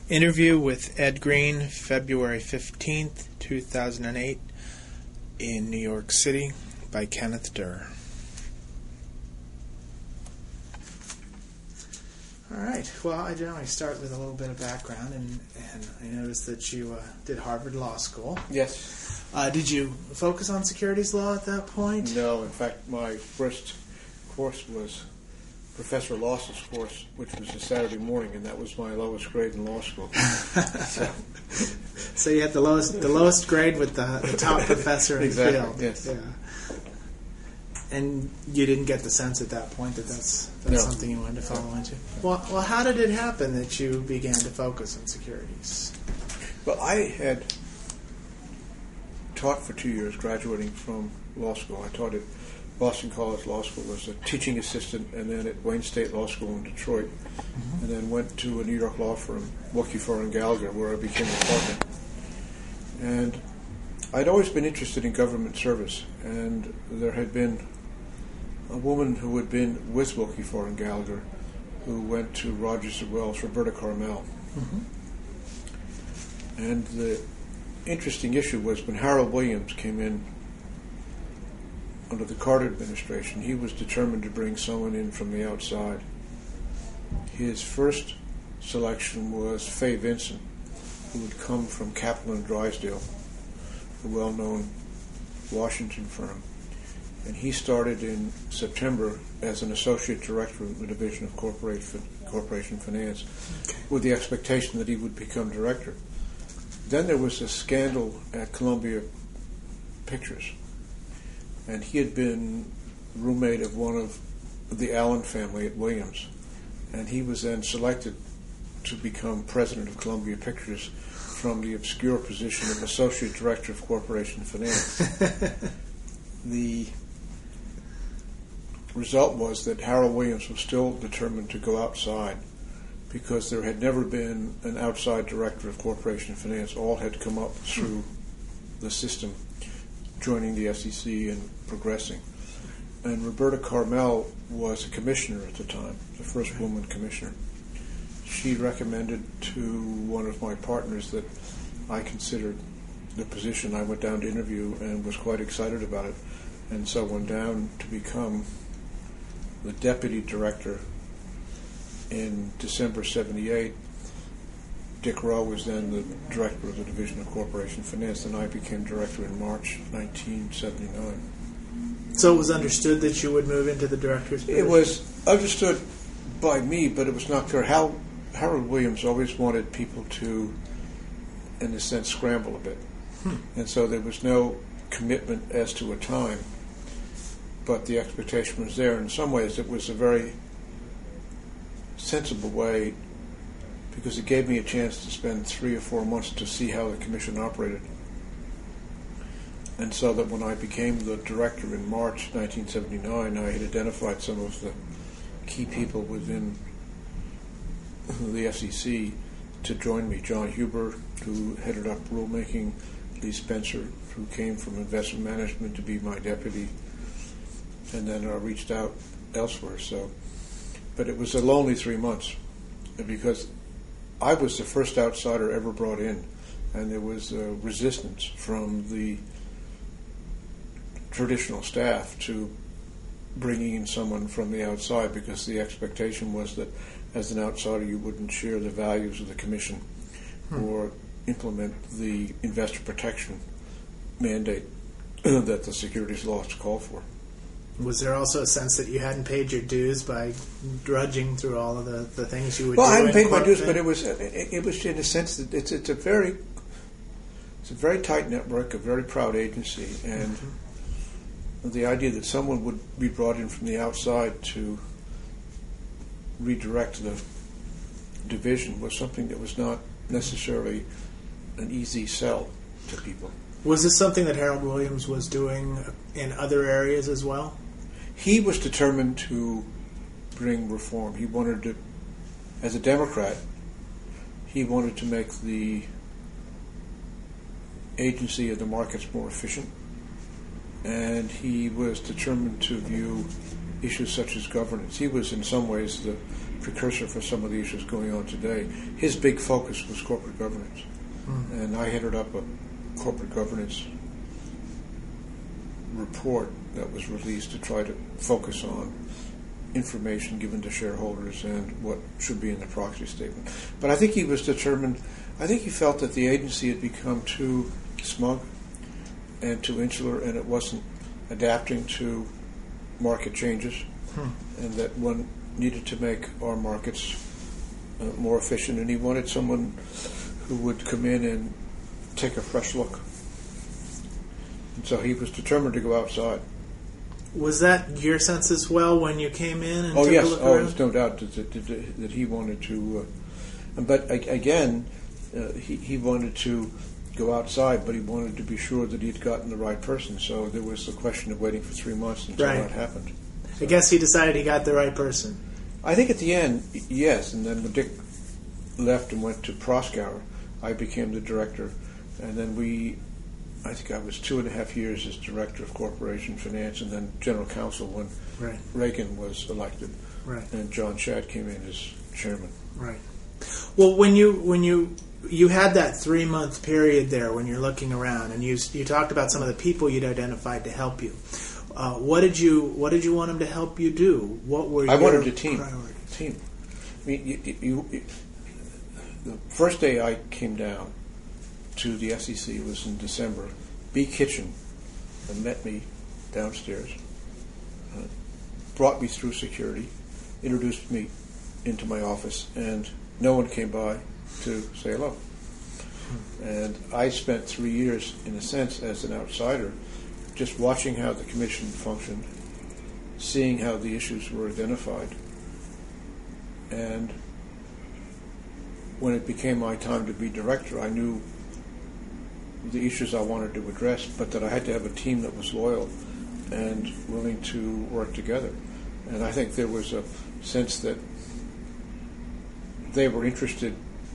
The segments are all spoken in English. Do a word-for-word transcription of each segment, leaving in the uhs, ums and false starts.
Interview with Ed Green, February fifteenth, two thousand eight, in New York City, by Kenneth Durr. All right. Well, I generally start with a little bit of background, and, and I noticed that you uh, did Harvard Law School. Yes. Uh, did you focus on securities law at that point? No. In fact, my first course was Professor Lawson's course, which was a Saturday morning, and that was my lowest grade in law school. so. so you had the lowest the lowest grade with the, the top professor in exactly, the field. Yes. Yeah. And you didn't get the sense at that point that that's, that's no. something you wanted to follow into? Well, well, how did it happen that you began to focus on securities? Well, I had taught for two years, graduating from law school. I taught at Boston College Law School as a teaching assistant, and then at Wayne State Law School in Detroit, mm-hmm. and then went to a New York law firm, Wilkie Farr and Gallagher, where I became a partner. And I'd always been interested in government service, and there had been a woman who had been with Wilkie Farr and Gallagher who went to Rogers and Wells, Roberta Carmel. Mm-hmm. And the interesting issue was when Harold Williams came in under the Carter administration, he was determined to bring someone in from the outside. His first selection was Fay Vincent, who would come from Kaplan and Drysdale, a well-known Washington firm. And he started in September as an associate director of the Division of Corporate Corporation Finance, okay. with the expectation that he would become director. Then there was a scandal at Columbia Pictures, and he had been roommate of one of the Allen family at Williams, and he was then selected to become president of Columbia Pictures from the obscure position of associate director of corporation finance. The result was that Harold Williams was still determined to go outside because there had never been an outside director of corporation finance. All had come up through the system, joining the S E C and progressing. And Roberta Carmel was a commissioner at the time, the first woman commissioner. She recommended to one of my partners that I considered the position. I went down to interview and was quite excited about it, and so went down to become the deputy director in December seventy-eight. Dick Rowe was then the director of the Division of Corporation Finance, and I became director in March nineteen seventy-nine. So it was understood that you would move into the director's position? It was understood by me, but it was not clear. Hal, Harold Williams always wanted people to, in a sense, scramble a bit. Hmm. And so there was no commitment as to a time, but the expectation was there. In some ways, it was a very sensible way, because it gave me a chance to spend three or four months to see how the commission operated. And so that when I became the director in March nineteen seventy-nine, I had identified some of the key people within the S E C to join me. John Huber, who headed up rulemaking, Lee Spencer, who came from investment management to be my deputy, and then I reached out elsewhere. So, but it was a lonely three months because I was the first outsider ever brought in, and there was uh, resistance from the traditional staff to bringing in someone from the outside, because the expectation was that as an outsider you wouldn't share the values of the commission hmm. or implement the investor protection mandate that the securities laws call for. Was there also a sense that you hadn't paid your dues by drudging through all of the, the things you would well, do? Well, I hadn't paid my dues, thing? but it was it, it was in a sense that it's it's a very it's a very tight network, a very proud agency, and mm-hmm. the idea that someone would be brought in from the outside to redirect the division was something that was not necessarily an easy sell to people. Was this something that Harold Williams was doing in other areas as well? He was determined to bring reform. He wanted to, as a Democrat, he wanted to make the agency of the markets more efficient, and he was determined to view issues such as governance. He was in some ways the precursor for some of the issues going on today. His big focus was corporate governance, mm. and I headed up a corporate governance report that was released to try to focus on information given to shareholders and what should be in the proxy statement. But I think he was determined, I think he felt that the agency had become too smug and too insular, and it wasn't adapting to market changes, hmm. and that one needed to make our markets uh, more efficient, and he wanted someone who would come in and take a fresh look. And so he was determined to go outside. Was that your sense as well when you came in and oh, took yes. a look oh, around? there's no doubt that, that, that, that he wanted to. Uh, but again, uh, he, he wanted to go outside, but he wanted to be sure that he'd gotten the right person. So there was the question of waiting for three months until right. that happened. So, I guess he decided he got the right person. I think at the end, yes. And then when Dick left and went to Proskauer, I became the director. And then we, I think I was two and a half years as director of corporation finance, and then general counsel when right. Reagan was elected. Right. And John Shadd came in as chairman. Right. Well, when you when you you had that three month period there when you're looking around, and you you talked about some of the people you'd identified to help you. Uh, what did you what did you want them to help you do? What were I your wanted a team. priorities? Team. I mean, you, you, you, the first day I came down to the S E C was in December. B. Kitchen met me downstairs, uh, brought me through security, introduced me into my office, and no one came by to say hello. And I spent three years, in a sense, as an outsider, just watching how the commission functioned, seeing how the issues were identified. And when it became my time to be director, I knew the issues I wanted to address, but that I had to have a team that was loyal and willing to work together. And I think there was a sense that they were interested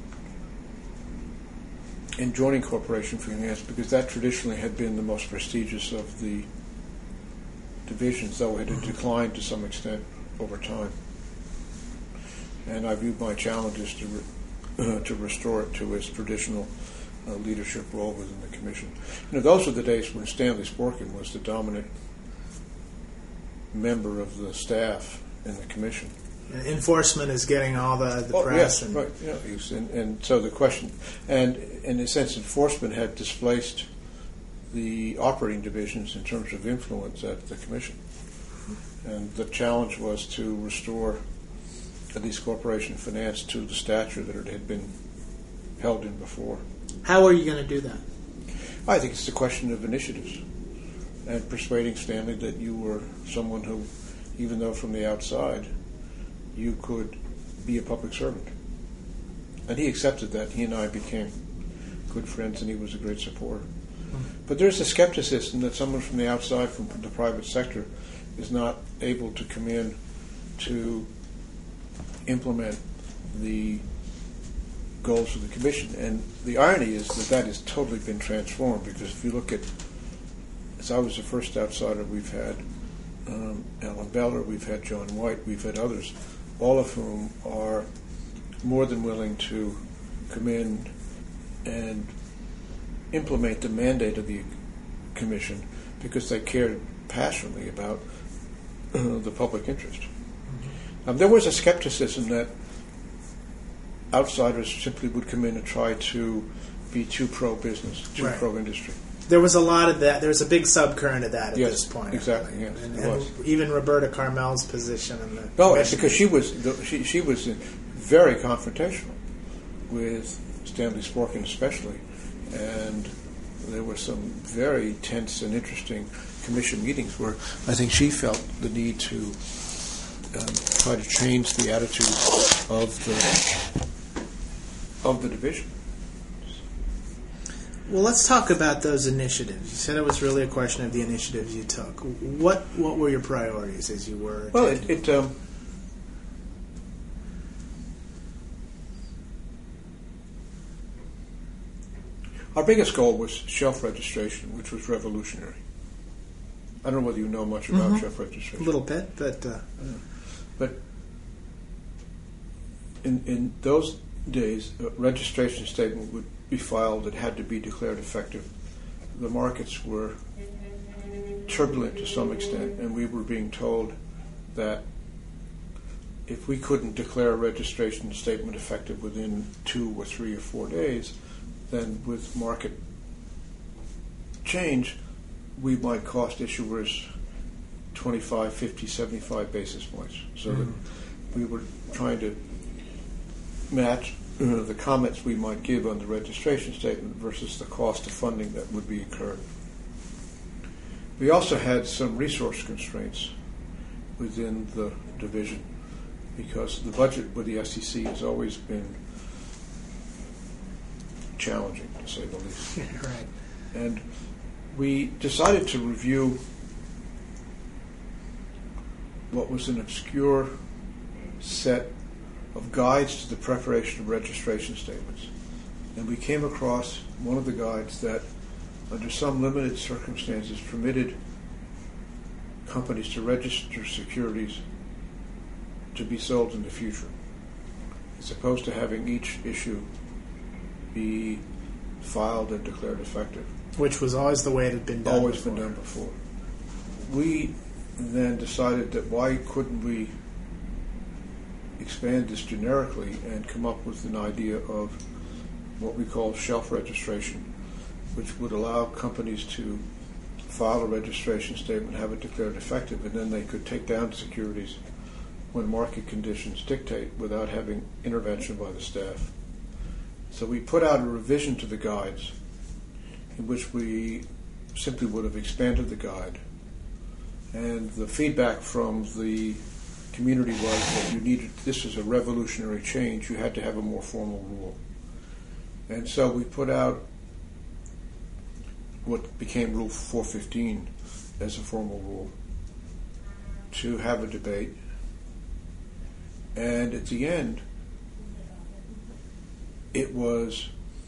in joining Corporation Finance because that traditionally had been the most prestigious of the divisions, though it had declined to some extent over time. And I viewed my challenge as to, re- uh, to restore it to its traditional uh, leadership role within the Commission. You know, those were the days when Stanley Sporkin was the dominant member of the staff in the Commission. Enforcement is getting all the, the oh, press. Yes, and right. Yeah, and, and so the question, and in a sense, enforcement had displaced the operating divisions in terms of influence at the Commission. And the challenge was to restore at least Corporation Finance to the stature that it had been held in before. How are you going to do that? I think it's a question of initiatives and persuading Stanley that you were someone who, even though from the outside, you could be a public servant. And he accepted that. He and I became good friends, and he was a great supporter. Mm-hmm. But there's a skepticism that someone from the outside, from the private sector, is not able to come in to implement the goals of the Commission. And the irony is that that has totally been transformed, because if you look at, as I was the first outsider, we've had um, Alan Beller, we've had John White, we've had others, all of whom are more than willing to come in and implement the mandate of the Commission because they cared passionately about uh, the public interest. Mm-hmm. Um, there was a skepticism that outsiders simply would come in and try to be too pro-business, too right. pro-industry. There was a lot of that. There was a big subcurrent of that at yes, this point. Exactly, yes. And, it and was. even Roberta Carmel's position in the No, commission. because she was she she was very confrontational with Stanley Sporkin especially, and there were some very tense and interesting commission meetings where I think she felt the need to um, try to change the attitude of the of the division. Well, let's talk about those initiatives. You said it was really a question of the initiatives you took. What what were your priorities as you were? Well, it, it um, our biggest goal was shelf registration, which was revolutionary. I don't know whether you know much about mm-hmm. shelf registration. A little bit, but uh, yeah. but in, in those days, a registration statement would be filed. It had to be declared effective. The markets were turbulent to some extent, and we were being told that if we couldn't declare a registration statement effective within two or three or four days, then with market change, we might cost issuers twenty-five, fifty, seventy-five basis points. So mm-hmm. that we were trying to match uh, the comments we might give on the registration statement versus the cost of funding that would be incurred. We also had some resource constraints within the division because the budget with the S E C has always been challenging, to say the least. Right. And we decided to review what was an obscure set of guides to the preparation of registration statements. And we came across one of the guides that, under some limited circumstances, permitted companies to register securities to be sold in the future, as opposed to having each issue be filed and declared effective. Which was always the way it had been done Always before. been done before. We then decided that why couldn't we expand this generically and come up with an idea of what we call shelf registration, which would allow companies to file a registration statement, have it declared effective, and then they could take down securities when market conditions dictate without having intervention by the staff. So we put out a revision to the guides in which we simply would have expanded the guide. And the feedback from the community was that you needed, this is a revolutionary change, you had to have a more formal rule. And so we put out what became Rule four fifteen as a formal rule to have a debate. And at the end, it was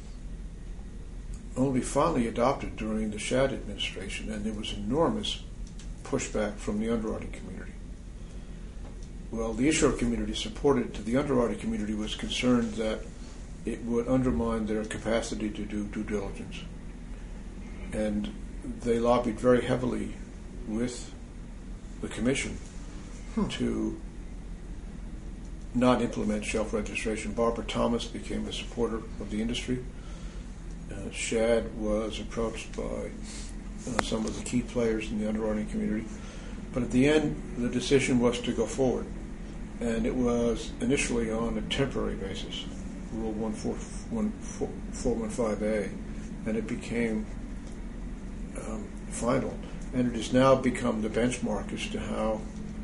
only finally adopted during the Shad administration, and there was enormous pushback from the underwriting community. Well, the issuer community supported it. The underwriting community was concerned that it would undermine their capacity to do due diligence. And they lobbied very heavily with the commission hmm. to not implement shelf registration. Barbara Thomas became a supporter of the industry. Uh, Shad was approached by uh, some of the key players in the underwriting community. But at the end, the decision was to go forward. And it was initially on a temporary basis, Rule one four one five A, and it became um, final. And it has now become the benchmark as to how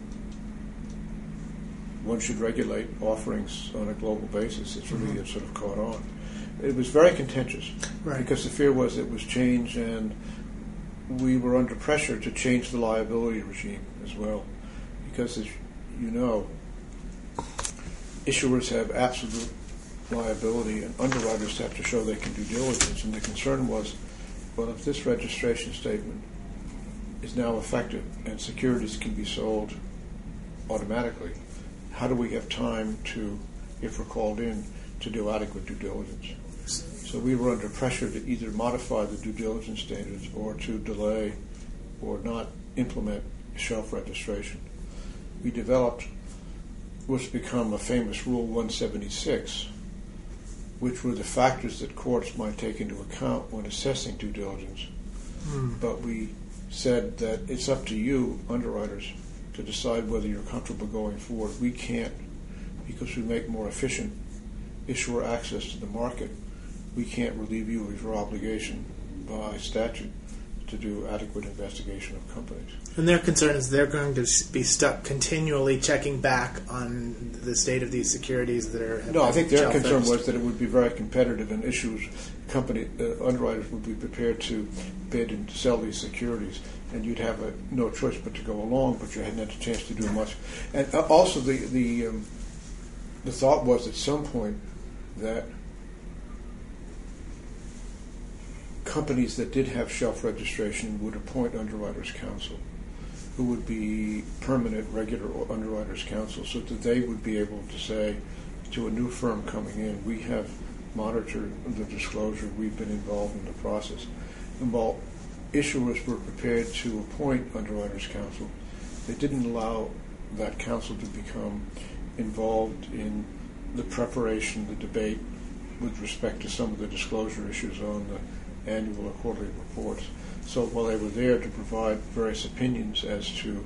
one should regulate offerings on a global basis. It's really mm-hmm. sort of caught on. It was very contentious right. because the fear was it was change, and we were under pressure to change the liability regime as well. Because, as you know, issuers have absolute liability, and underwriters have to show they can do diligence. And the concern was, well, if this registration statement is now effective and securities can be sold automatically, how do we have time to, if we're called in, to do adequate due diligence? So we were under pressure to either modify the due diligence standards or to delay or not implement shelf registration. We developed what's become a famous Rule one seventy-six, which were the factors that courts might take into account when assessing due diligence. Mm. But we said that it's up to you, underwriters, to decide whether you're comfortable going forward. We can't, because we make more efficient issuer access to the market, we can't relieve you of your obligation by statute to do adequate investigation of companies. And their concern is they're going to be stuck continually checking back on the state of these securities that are... No, I think their concern was that it would be very competitive, and issuers, company, uh, underwriters would be prepared to bid and sell these securities, and you'd have a, no choice but to go along, but you hadn't had a chance to do much. And uh, also the the, um, the thought was at some point that companies that did have shelf registration would appoint underwriters counsel, who would be permanent, regular underwriters counsel, so that they would be able to say, to a new firm coming in, we have monitored the disclosure. We've been involved in the process. And while issuers were prepared to appoint underwriters counsel, they didn't allow that counsel to become involved in the preparation, the debate with respect to some of the disclosure issues on the annual or quarterly reports. So while they were there to provide various opinions as to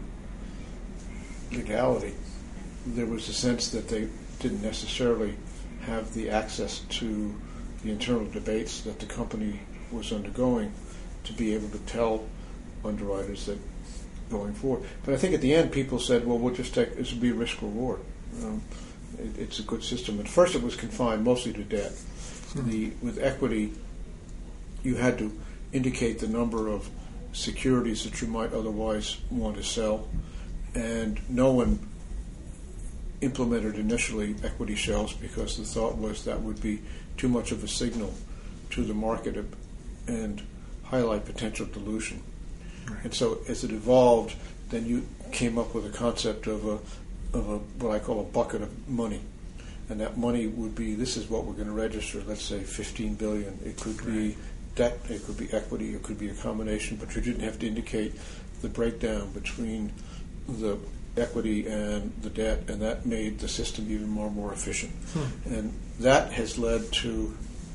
legality, there was a sense that they didn't necessarily have the access to the internal debates that the company was undergoing to be able to tell underwriters that going forward. But I think at the end people said, well, we'll just take, this will be risk reward. Um, it, it's a good system. At first it was confined mostly to debt. Mm-hmm. The, with equity, you had to indicate the number of securities that you might otherwise want to sell, and no one implemented initially equity shelves because the thought was that would be too much of a signal to the market and highlight potential dilution. Right. And so as it evolved, then you came up with a concept of a of a what I call a bucket of money. And that money would be, this is what we're going to register, let's say fifteen billion dollars. It could right. be debt, it could be equity, it could be a combination, but you didn't have to indicate the breakdown between the equity and the debt, and that made the system even more and more efficient. Hmm. And that has led to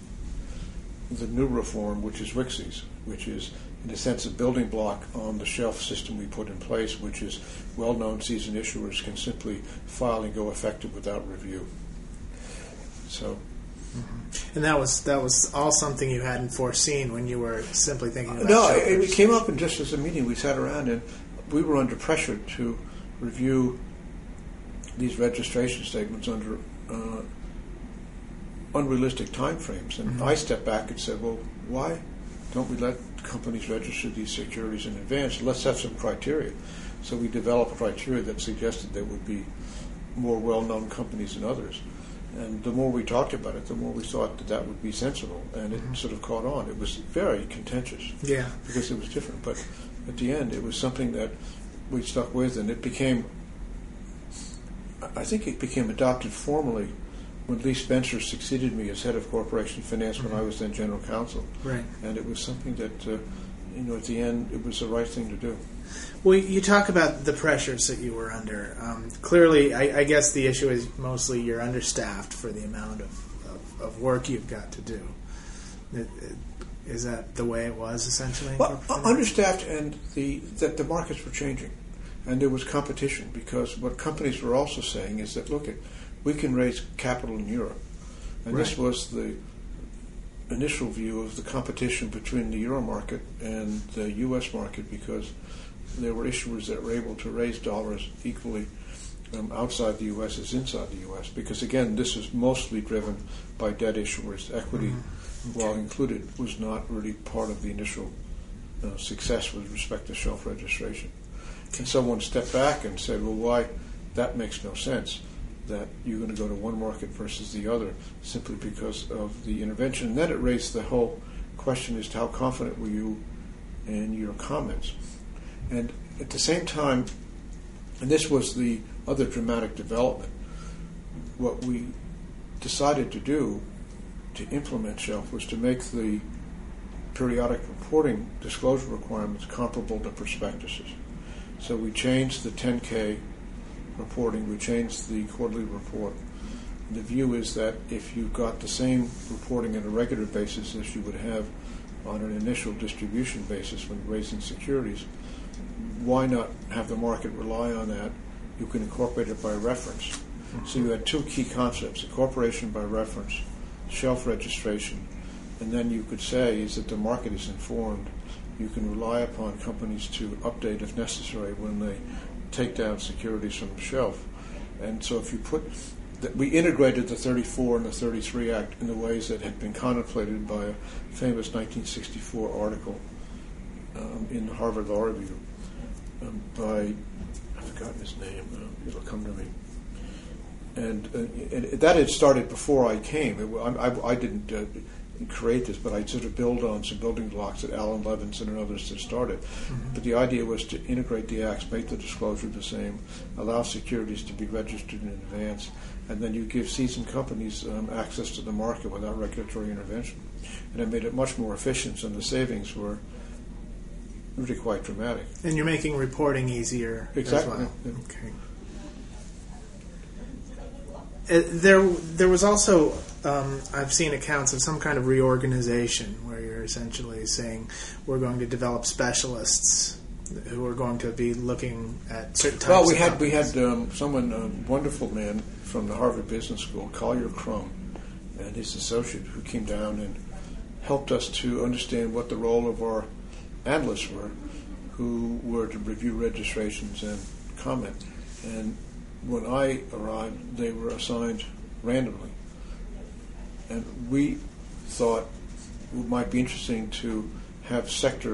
the new reform, which is W C S I S, which is, in a sense, a building block on the shelf system we put in place, which is well-known seasoned issuers can simply file and go effective without review. So, mm-hmm. And that was that was all something you hadn't foreseen when you were simply thinking about no, shelters. it, it came up in just as a meeting. We sat around and we were under pressure to review these registration statements under uh, unrealistic time frames. And mm-hmm. I stepped back and said, well, why don't we let companies register these securities in advance? Let's have some criteria. So we developed criteria that suggested there would be more well-known companies than others. And the more we talked about it, the more we thought that that would be sensible. And it mm-hmm. sort of caught on. It was very contentious. Yeah. Because it was different. But at the end, it was something that we stuck with, and it became, I think it became adopted formally when Lee Spencer succeeded me as head of corporation finance mm-hmm. when I was then general counsel. Right. And it was something that, uh, you know, at the end, it was the right thing to do. Well, you talk about the pressures that you were under. Um, clearly, I, I guess the issue is mostly you're understaffed for the amount of, of, of work you've got to do. It, it, is that the way it was, essentially? Well, understaffed, and the that the markets were changing. And there was competition, because what companies were also saying is that, look, we can raise capital in Europe. And right. this was the initial view of the competition between the Euro market and the U S market, because there were issuers that were able to raise dollars equally um, outside the U S as inside the U S. Because, again, this is mostly driven by debt issuers. Equity, mm-hmm. okay. while included, was not really part of the initial uh, success with respect to shelf registration. And someone stepped back and said, well, why? That makes no sense, that you're going to go to one market versus the other simply because of the intervention. And then it raised the whole question as to how confident were you in your comments. And at the same time, and this was the other dramatic development, what we decided to do to implement shelf was to make the periodic reporting disclosure requirements comparable to prospectuses. So we changed the ten K reporting, we changed the quarterly report. The view is that if you got the same reporting on a regular basis as you would have on an initial distribution basis when raising securities, why not have the market rely on that? You can incorporate it by reference. Mm-hmm. So you had two key concepts, incorporation by reference, shelf registration, and then you could say is that the market is informed. You can rely upon companies to update if necessary when they take down securities from the shelf. And so if you put, that we integrated the thirty-four and the thirty-three Act in the ways that had been contemplated by a famous nineteen sixty-four article um, in the Harvard Law Review um, by, I've forgotten his name, uh, it'll come to me. And, uh, and that had started before I came. It, I, I, I didn't, uh, create this, but I sort of build on some building blocks that Alan Levinson and others had started. Mm-hmm. But the idea was to integrate the acts, make the disclosure the same, allow securities to be registered in advance, and then you give seasoned companies um, access to the market without regulatory intervention. And it made it much more efficient, and the savings were really quite dramatic. And you're making reporting easier exactly. as well. Yeah. Okay. Uh, there, there was also, um, I've seen accounts of some kind of reorganization where you're essentially saying we're going to develop specialists who are going to be looking at certain types well, we of had companies. we had um, someone, a wonderful man from the Harvard Business School, Collier Crum, and his associate, who came down and helped us to understand what the role of our analysts were, who were to review registrations and comment. And when I arrived, they were assigned randomly. And we thought it might be interesting to have sector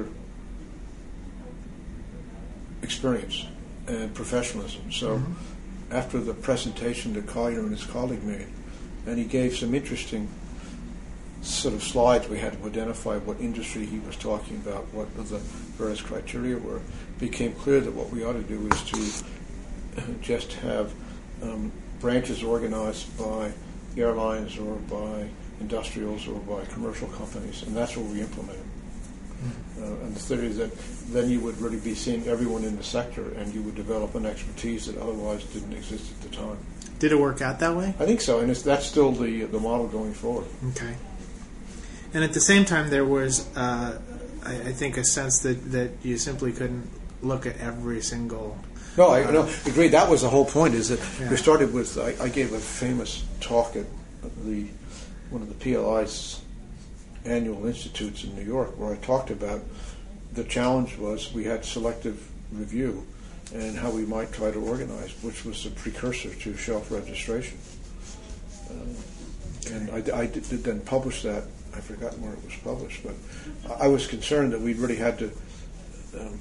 experience and professionalism. So mm-hmm. after the presentation that Collier and his colleague made, and he gave some interesting sort of slides, we had to identify what industry he was talking about, what the various criteria were, it became clear that what we ought to do is to just have um, branches organized by airlines or by industrials or by commercial companies, and that's what we implemented. Mm-hmm. Uh, and the theory is that then you would really be seeing everyone in the sector, and you would develop an expertise that otherwise didn't exist at the time. Did it work out that way? I think so, and it's, that's still the the model going forward. Okay. And at the same time, there was, uh, I, I think, a sense that, that you simply couldn't look at every single. No, I uh, no, agree. That was the whole point. Is that yeah. we started with? I, I gave a famous talk at the one of the P L I's annual institutes in New York, where I talked about the challenge was we had selective review and how we might try to organize, which was a precursor to shelf registration. Um, and I, I did, did then publish that. I've forgotten where it was published, but I was concerned that we really had to um,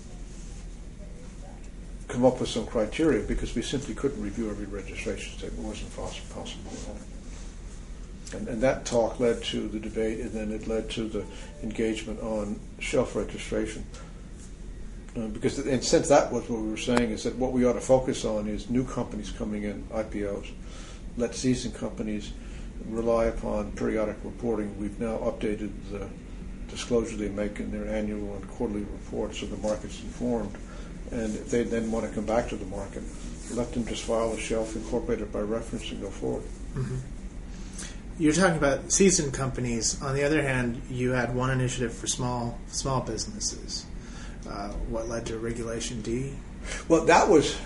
come up with some criteria because we simply couldn't review every registration statement. It wasn't possible at all. And, and that talk led to the debate, and then it led to the engagement on shelf registration. Uh, because, and since that was what we were saying, is that what we ought to focus on is new companies coming in, I P Os. Let seasoned companies rely upon periodic reporting. We've now updated the disclosure they make in their annual and quarterly reports so the market's informed. And if they then want to come back to the market, let them just file a shelf, incorporate it by reference, and go forward. Mm-hmm. You're talking about seasoned companies. On the other hand, you had one initiative for small small businesses. Uh, what led to Regulation D? Well, that was...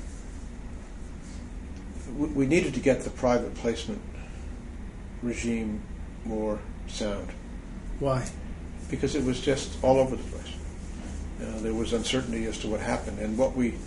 We needed to get the private placement regime more sound. Why? Because it was just all over the place. Uh, there was uncertainty as to what happened, and what we...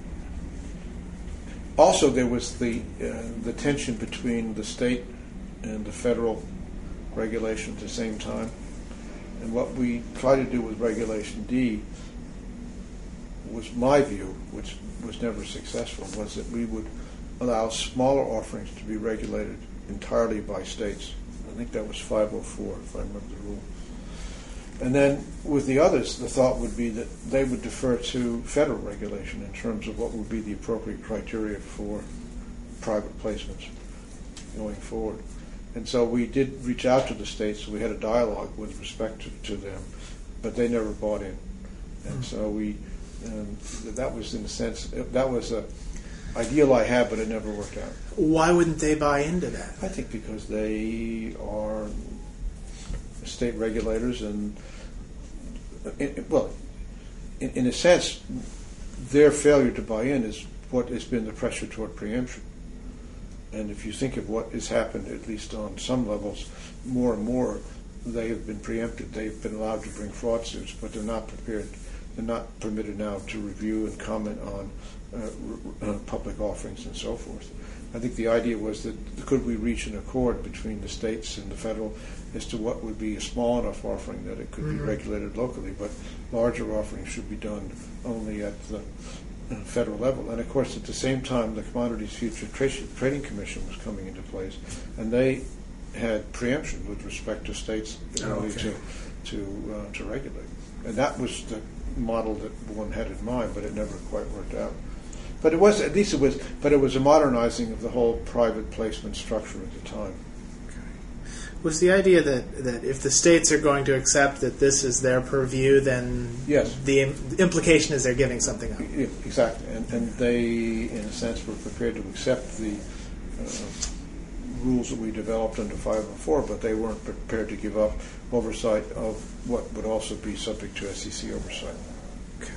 Also, there was the uh, the tension between the state and the federal regulation at the same time. And what we tried to do with Regulation D was my view, which was never successful, was that we would allow smaller offerings to be regulated entirely by states. I think that was five oh four, if I remember the rule. And then with the others, the thought would be that they would defer to federal regulation in terms of what would be the appropriate criteria for private placements going forward. And so we did reach out to the states, so we had a dialogue with respect to, to them, but they never bought in. And so we, um, that was in a sense, that was a ideal I had, but it never worked out. Why wouldn't they buy into that? I think because they are state regulators, and it, well, in, in a sense, their failure to buy in is what has been the pressure toward preemption. And if you think of what has happened, at least on some levels, more and more they have been preempted. They've been allowed to bring fraud suits, but they're not prepared. They're not permitted now to review and comment on uh, uh, public offerings and so forth. I think the idea was that could we reach an accord between the states and the federal as to what would be a small enough offering that it could mm-hmm. be regulated locally, but larger offerings should be done only at the uh, federal level. And of course, at the same time, the Commodities Future Trading Commission was coming into place, and they had preemption with respect to states' ability okay. to to uh, to regulate, and that was the model that one had in mind, but it never quite worked out. But it was at least it was, but it was a modernizing of the whole private placement structure at the time. Was the idea that, that if the states are going to accept that this is their purview, then Yes. the im- implication is they're giving something up? Yeah, exactly, and, and they, in a sense, were prepared to accept the uh, rules that we developed under five oh four, but they weren't prepared to give up oversight of what would also be subject to S E C oversight. Okay.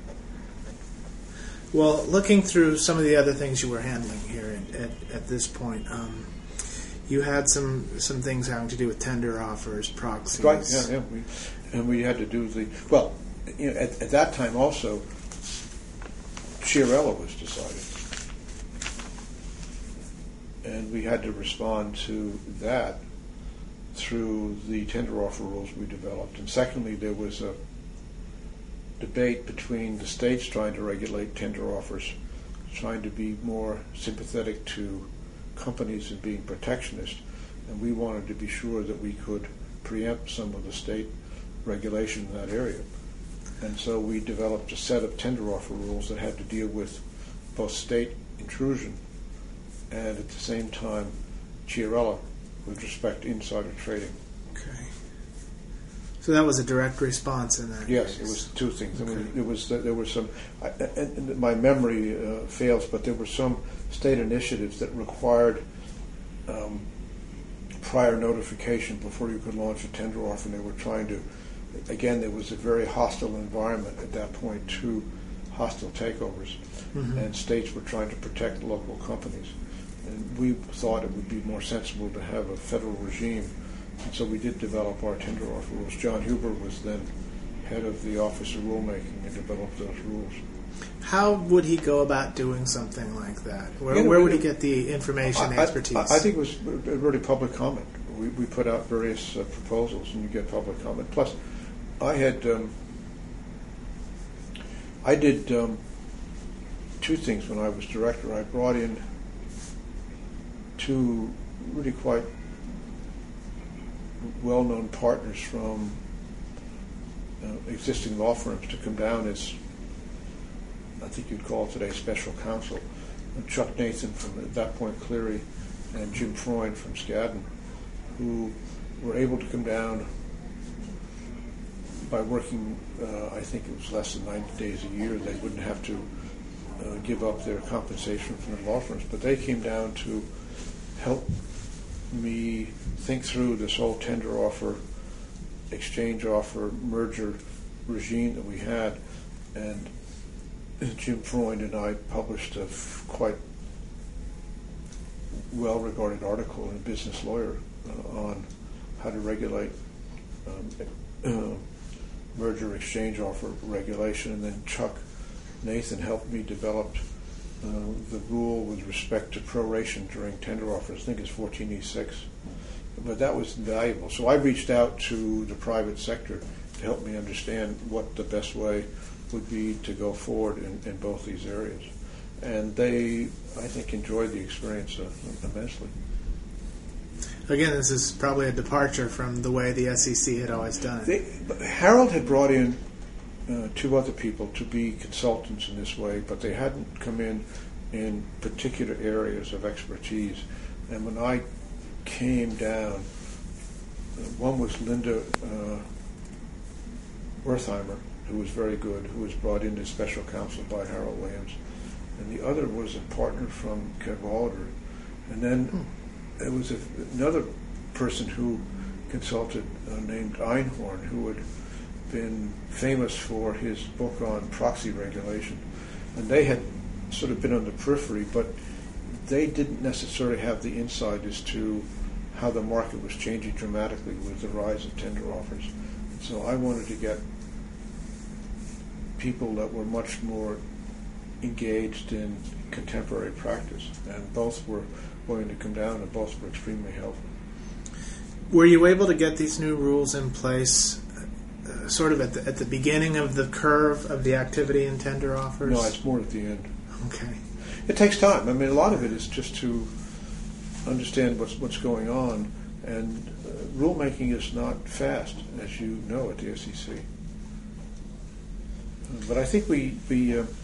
Well, looking through some of the other things you were handling here at, at, at this point, um, you had some some things having to do with tender offers, proxies. Right, yeah, yeah. We, and we had to do the, well, you know, at, at that time also, Chiarella was decided. And we had to respond to that through the tender offer rules we developed. And secondly, there was a debate between the states trying to regulate tender offers, trying to be more sympathetic to companies and being protectionist, and we wanted to be sure that we could preempt some of the state regulation in that area. And so we developed a set of tender offer rules that had to deal with both state intrusion and at the same time Chiarella with respect to insider trading. Okay. So that was a direct response in that Yes, case. it was two things. Okay. I mean, it was there were some, I, and, and my memory uh, fails, but there were some state initiatives that required um, prior notification before you could launch a tender offer. And they were trying to, again, there was a very hostile environment at that point to hostile takeovers, Mm-hmm. and states were trying to protect local companies. And we thought it would be more sensible to have a federal regime. And so we did develop our tender offer rules. John Huber was then head of the Office of Rulemaking and developed those rules. How would he go about doing something like that? Where, You know, where we- would he get the information, I, expertise? I, I think it was really public comment. We, we put out various uh, proposals, and you get public comment. Plus, I had um, I did um, two things when I was director. I brought in two really quite well-known partners from uh, existing law firms to come down as, I think you'd call it today, special counsel. And Chuck Nathan from, at that point, Cleary, and Jim Freund from Skadden, who were able to come down by working, uh, I think it was less than ninety days a year. They wouldn't have to uh, give up their compensation from the law firms, but they came down to help me think through this whole tender offer, exchange offer, merger regime that we had. And Jim Freund and I published a f- quite well-regarded article in Business Lawyer uh, on how to regulate um, uh, merger exchange offer regulation. And then Chuck Nathan helped me develop uh, the rule with respect to proration during tender offers. I think it's fourteen E six. But that was invaluable. So I reached out to the private sector to help me understand what the best way would be to go forward in, in both these areas. And they, I think, enjoyed the experience uh, immensely. Again, this is probably a departure from the way the S E C had always done it. They, Harold had brought in uh, two other people to be consultants in this way, but they hadn't come in in particular areas of expertise. And when I came down, uh, one was Linda uh, Wertheimer, who was very good, who was brought in as special counsel by Harold Williams. And the other was a partner from Cadwalader. And then hmm. there was a, another person who consulted uh, named Einhorn, who had been famous for his book on proxy regulation. And they had sort of been on the periphery, but they didn't necessarily have the insight as to how the market was changing dramatically with the rise of tender offers. And so I wanted to get people that were much more engaged in contemporary practice, and both were willing to come down, and both were extremely helpful. Were you able to get these new rules in place uh, sort of at the, at the beginning of the curve of the activity in tender offers? No, it's more at the end. Okay. It takes time. I mean, a lot of it is just to understand what's what's going on And uh, rulemaking is not fast, as you know, at the S E C. Uh, but I think we we uh,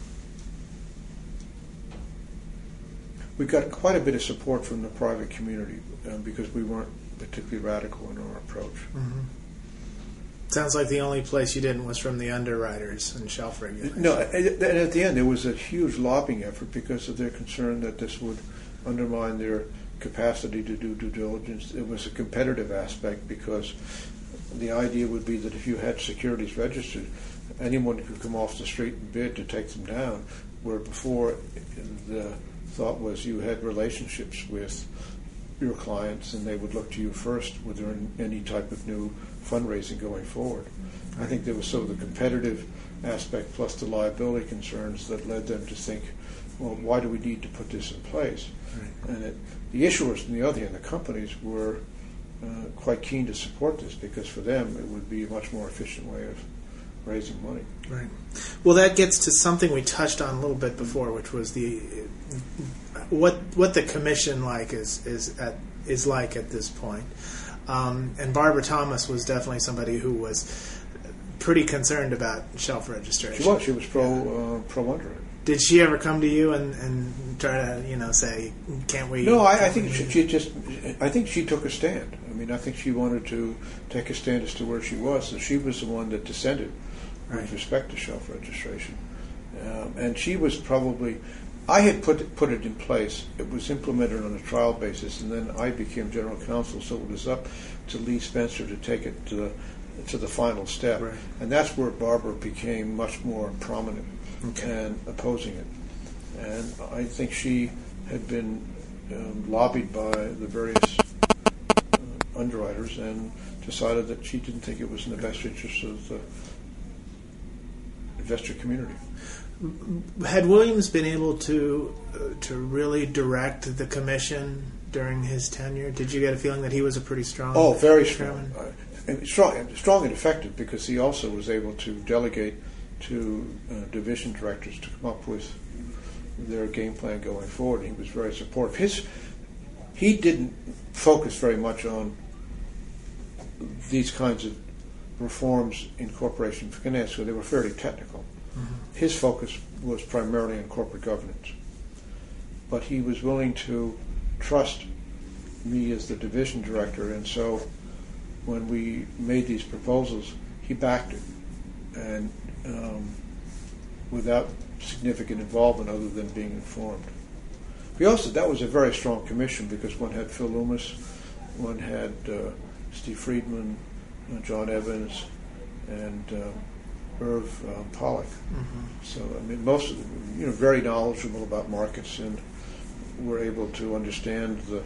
we got quite a bit of support from the private community uh, because we weren't particularly radical in our approach. Mm-hmm. Sounds like the only place you didn't was from the underwriters and shelf regulators. No, and at the end there was a huge lobbying effort because of their concern that this would undermine their capacity to do due diligence. It was a competitive aspect because the idea would be that if you had securities registered, anyone could come off the street and bid to take them down, where before the thought was you had relationships with your clients and they would look to you first with any type of new fundraising going forward. I think there was sort of the competitive aspect plus the liability concerns that led them to think, well, why do we need to put this in place? Right. And it, the issuers, on the other hand, the companies, were uh, quite keen to support this because for them it would be a much more efficient way of raising money. Right. Well, that gets to something we touched on a little bit before, which was the what what the commission like is is at is like at this point. Um, and Barbara Thomas was definitely somebody who was pretty concerned about shelf registration. She was. She was pro uh, pro underwriter. Did she ever come to you and, and try to, you know, say, can't we? No, I, I think she, she just. I think she took a stand. I mean, I think she wanted to take a stand as to where she was. So she was the one that dissented right. with respect to shelf registration, um, and she was probably. I had put it, put it in place. It was implemented on a trial basis, and then I became general counsel. So it was up to Lee Spencer to take it to the to the final step, right. and that's where Barbara became much more prominent. Okay. And opposing it. And I think she had been um, lobbied by the various uh, underwriters and decided that she didn't think it was in the best interest of the investor community. Had Williams been able to uh, to really direct the commission during his tenure? Did you get a feeling that he was a pretty strong Oh, very strong. chairman? Uh, and strong, strong and effective because he also was able to delegate to uh, division directors to come up with their game plan going forward. He was very supportive. His he didn't focus very much on these kinds of reforms in corporation finance, so they were fairly technical. Mm-hmm. His focus was primarily on corporate governance, but he was willing to trust me as the division director, and so when we made these proposals, he backed it, and Um, without significant involvement other than being informed. We also, that was a very strong commission because one had Phil Loomis, one had uh, Steve Friedman, uh, John Evans, and uh, Irv uh, Pollack. Mm-hmm. So, I mean, most of them, you know, very knowledgeable about markets and were able to understand the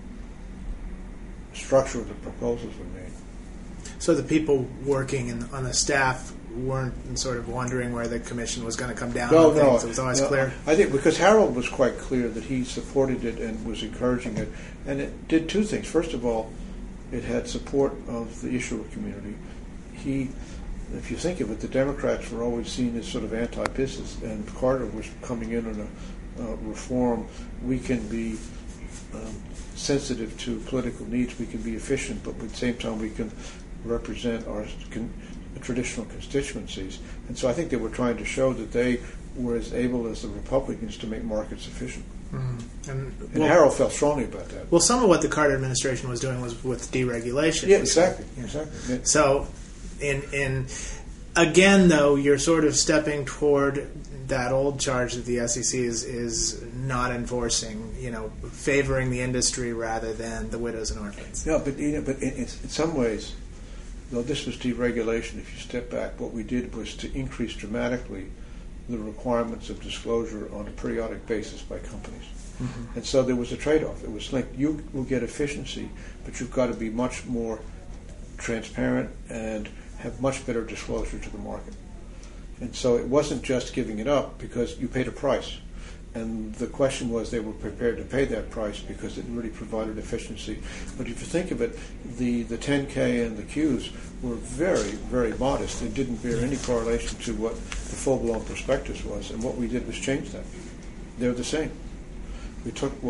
structure of the proposals we made. So the people working in, on the staff weren't sort of wondering where the commission was going to come down no, on no, things. It was always no, clear. I think because Harold was quite clear that he supported it and was encouraging it, and it did two things. First of all, it had support of the issuer community. He, if you think of it, the Democrats were always seen as sort of anti-business, and Carter was coming in on a uh, reform. We can be um, sensitive to political needs. We can be efficient, but at the same time we can represent our con- traditional constituencies. And so I think they were trying to show that they were as able as the Republicans to make markets efficient. Mm-hmm. And, and well, Harold felt strongly about that. Well, some of what the Carter administration was doing was with deregulation. Yeah, exactly. Yeah. exactly. Yeah. So, in in again, though, you're sort of stepping toward that old charge that the S E C is is not enforcing, you know, favoring the industry rather than the widows and orphans. No, but you know, but in, in some ways, though this was deregulation, if you step back, what we did was to increase dramatically the requirements of disclosure on a periodic basis by companies. Mm-hmm. And so there was a trade-off. It was like you will get efficiency, but you've got to be much more transparent and have much better disclosure to the market. And so it wasn't just giving it up because you paid a price. And the question was they were prepared to pay that price because it really provided efficiency. But if you think of it, the, the ten K and the Qs were very, very modest. They didn't bear any correlation to what the full-blown prospectus was. And what we did was change that. They're the same. We took what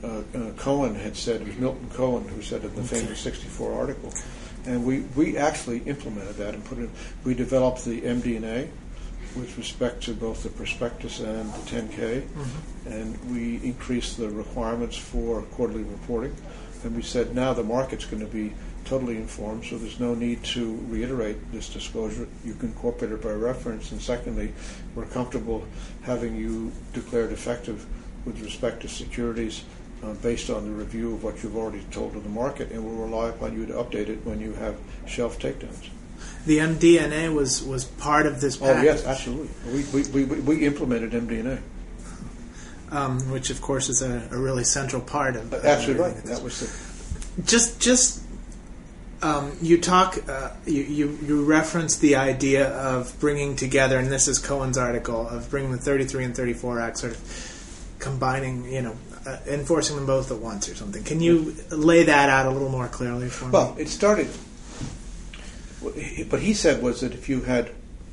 uh, uh, Cohen had said. It was Milton Cohen who said in the Okay. famous sixty-four article. And we, we actually implemented that and put it. We developed the M D N A with respect to both the prospectus and the ten K, Mm-hmm. and we increased the requirements for quarterly reporting. And we said now the market's going to be totally informed, so there's no need to reiterate this disclosure. You can incorporate it by reference. And secondly, we're comfortable having you declared effective with respect to securities uh, based on the review of what you've already told to the market, and we'll rely upon you to update it when you have shelf takedowns. The M D N A was, was part of this Oh, package. yes, absolutely. We, we, we, we implemented M D N A. Um, which, of course, is a, a really central part of. of Absolutely right. everything. That was the, Just, just um, you talk, uh, you, you you reference the idea of bringing together, and this is Cohen's article, of bringing the thirty-three and thirty-four Act, sort of combining, you know, uh, enforcing them both at once or something. Can you lay that out a little more clearly for me? well, it started. What he said was that if you had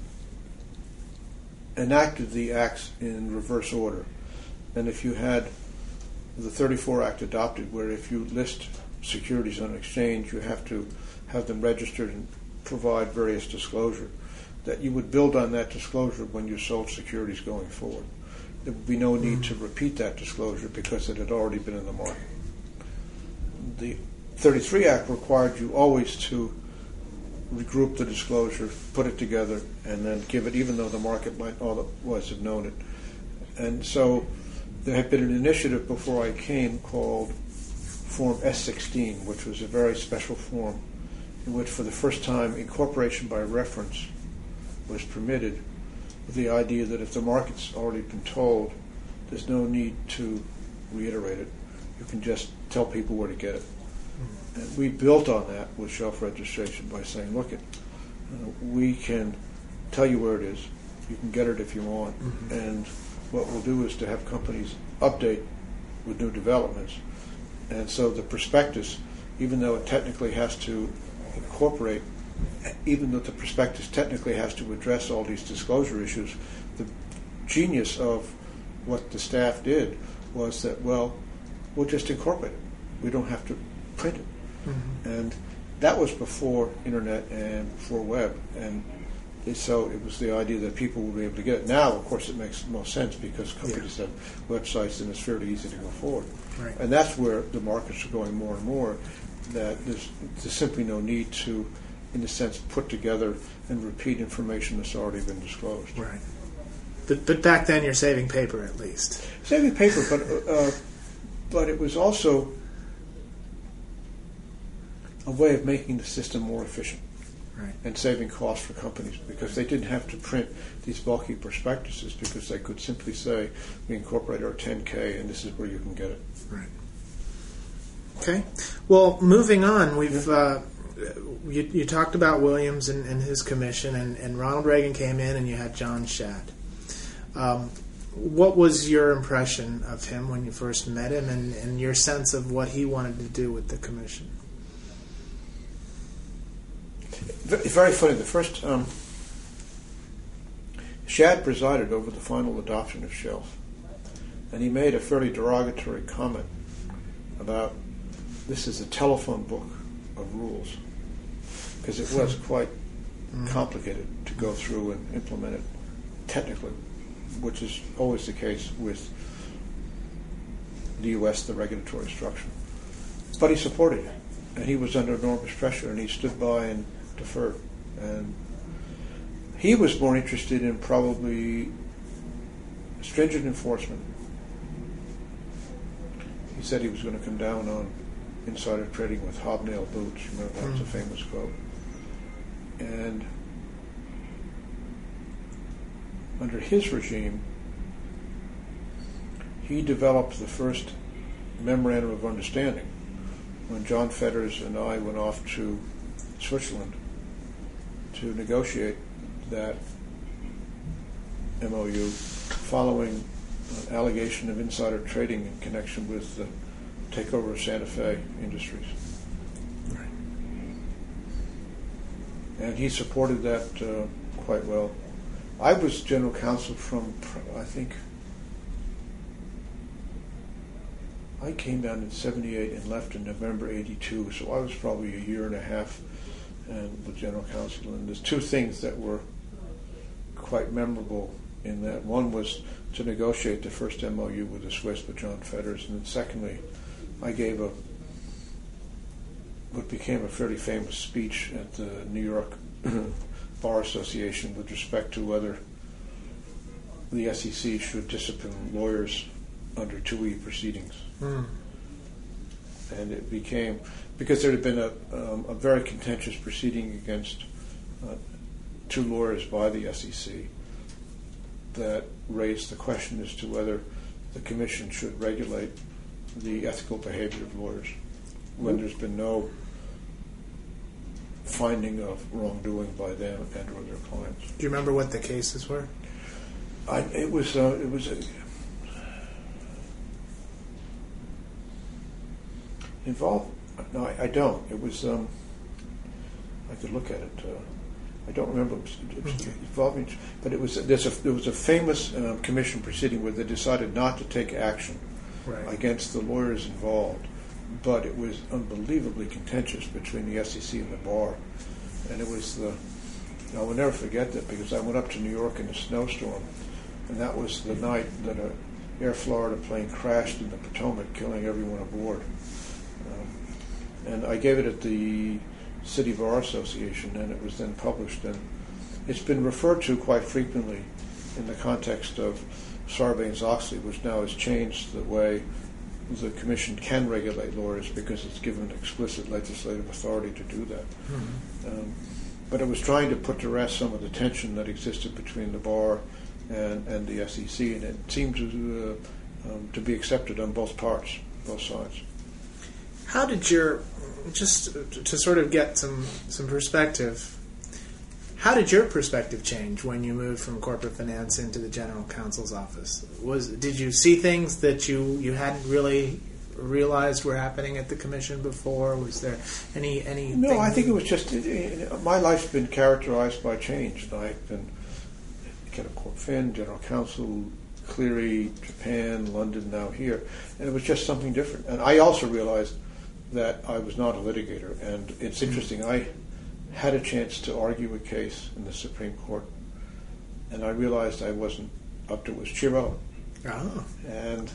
enacted the acts in reverse order, and if you had the thirty-four Act adopted, where if you list securities on an exchange, you have to have them registered and provide various disclosure, that you would build on that disclosure when you sold securities going forward. There would be no need to repeat that disclosure because it had already been in the market. The thirty-three Act required you always to regroup the disclosure, put it together, and then give it, even though the market might otherwise have known it. And so there had been an initiative before I came called Form S sixteen, which was a very special form in which for the first time incorporation by reference was permitted, with the idea that if the market's already been told, there's no need to reiterate it. You can just tell people where to get it. And we built on that with shelf registration by saying, look, it, uh, we can tell you where it is. You can get it if you want. Mm-hmm. And what we'll do is to have companies update with new developments. And so the prospectus, even though it technically has to incorporate, even though the prospectus technically has to address all these disclosure issues, the genius of what the staff did was that, well, we'll just incorporate it. We don't have to print it. Mm-hmm. And that was before internet and before web, and so it was the idea that people would be able to get it. Now, of course, it makes the most sense because companies yeah. have websites and it's fairly easy to go forward. Right. And that's where the markets are going more and more, that there's, there's simply no need to, in a sense, put together and repeat information that's already been disclosed. Right. But, but back then you're saving paper at least. Saving paper, but, uh, but it was also a way of making the system more efficient, right, and saving costs for companies because they didn't have to print these bulky prospectuses because they could simply say, we incorporate our ten K and this is where you can get it. Right. Okay. Well, moving on, we've uh, you, you talked about Williams and, and his commission, and, and Ronald Reagan came in and you had John Shad. Um, what was your impression of him when you first met him, and, and your sense of what he wanted to do with the commission? It's very funny. The first um, Shad presided over the final adoption of Shelf, and he made a fairly derogatory comment about this is a telephone book of rules, because it was quite mm-hmm. complicated to go through and implement it technically, which is always the case with the U S, the regulatory structure. But he supported it, and he was under enormous pressure, and he stood by and deferred. And he was more interested in probably stringent enforcement. He said he was going to come down on insider trading with hobnail boots. Remember, that was a famous quote. And under his regime, he developed the first memorandum of understanding when John Fetters and I went off to Switzerland to negotiate that M O U following an allegation of insider trading in connection with the takeover of Santa Fe Industries. Right. And he supported that uh, quite well. I was general counsel from, I think, I came down in seventy-eight and left in November eighty-two, so I was probably a year and a half and with general counsel. And there's two things that were quite memorable in that. One was to negotiate the first M O U with the Swiss with John Fetters, and then secondly, I gave a what became a fairly famous speech at the New York Bar Association with respect to whether the S E C should discipline lawyers under two E proceedings. Mm. And it became, because there had been a, um, a very contentious proceeding against uh, two lawyers by the S E C that raised the question as to whether the Commission should regulate the ethical behavior of lawyers when there's been no finding of wrongdoing by them and or their clients. Do you remember what the cases were? I, it was uh, it was a, involved. No, I, I don't. It was. Um, I could look at it. Uh, I don't remember it was, it was Okay. involving, but it was. There's a, there was a famous um, commission proceeding where they decided not to take action Right. against the lawyers involved, but it was unbelievably contentious between the S E C and the bar, and it was the. I will never forget that because I went up to New York in a snowstorm, and that was the night that a Air Florida plane crashed in the Potomac, killing everyone aboard. Um, and I gave it at the City Bar Association, and it was then published, and it's been referred to quite frequently in the context of Sarbanes-Oxley, which now has changed the way the Commission can regulate lawyers because it's given explicit legislative authority to do that. Mm-hmm. Um, but it was trying to put to rest some of the tension that existed between the bar and, and the S E C, and it seemed to uh, um, to be accepted on both parts, both sides. How did your, just to sort of get some, some perspective, how did your perspective change when you moved from corporate finance into the general counsel's office? Was did you see things that you, you hadn't really realized were happening at the commission before? Was there any any? No, I think it was just it, it, my life's been characterized by change. I've been head of Corp Fin, general counsel, Cleary, Japan, London, now here, and it was just something different. And I also realized that I was not a litigator, and it's interesting. I had a chance to argue a case in the Supreme Court, and I realized I wasn't up to it. It was Chiarella. Oh. And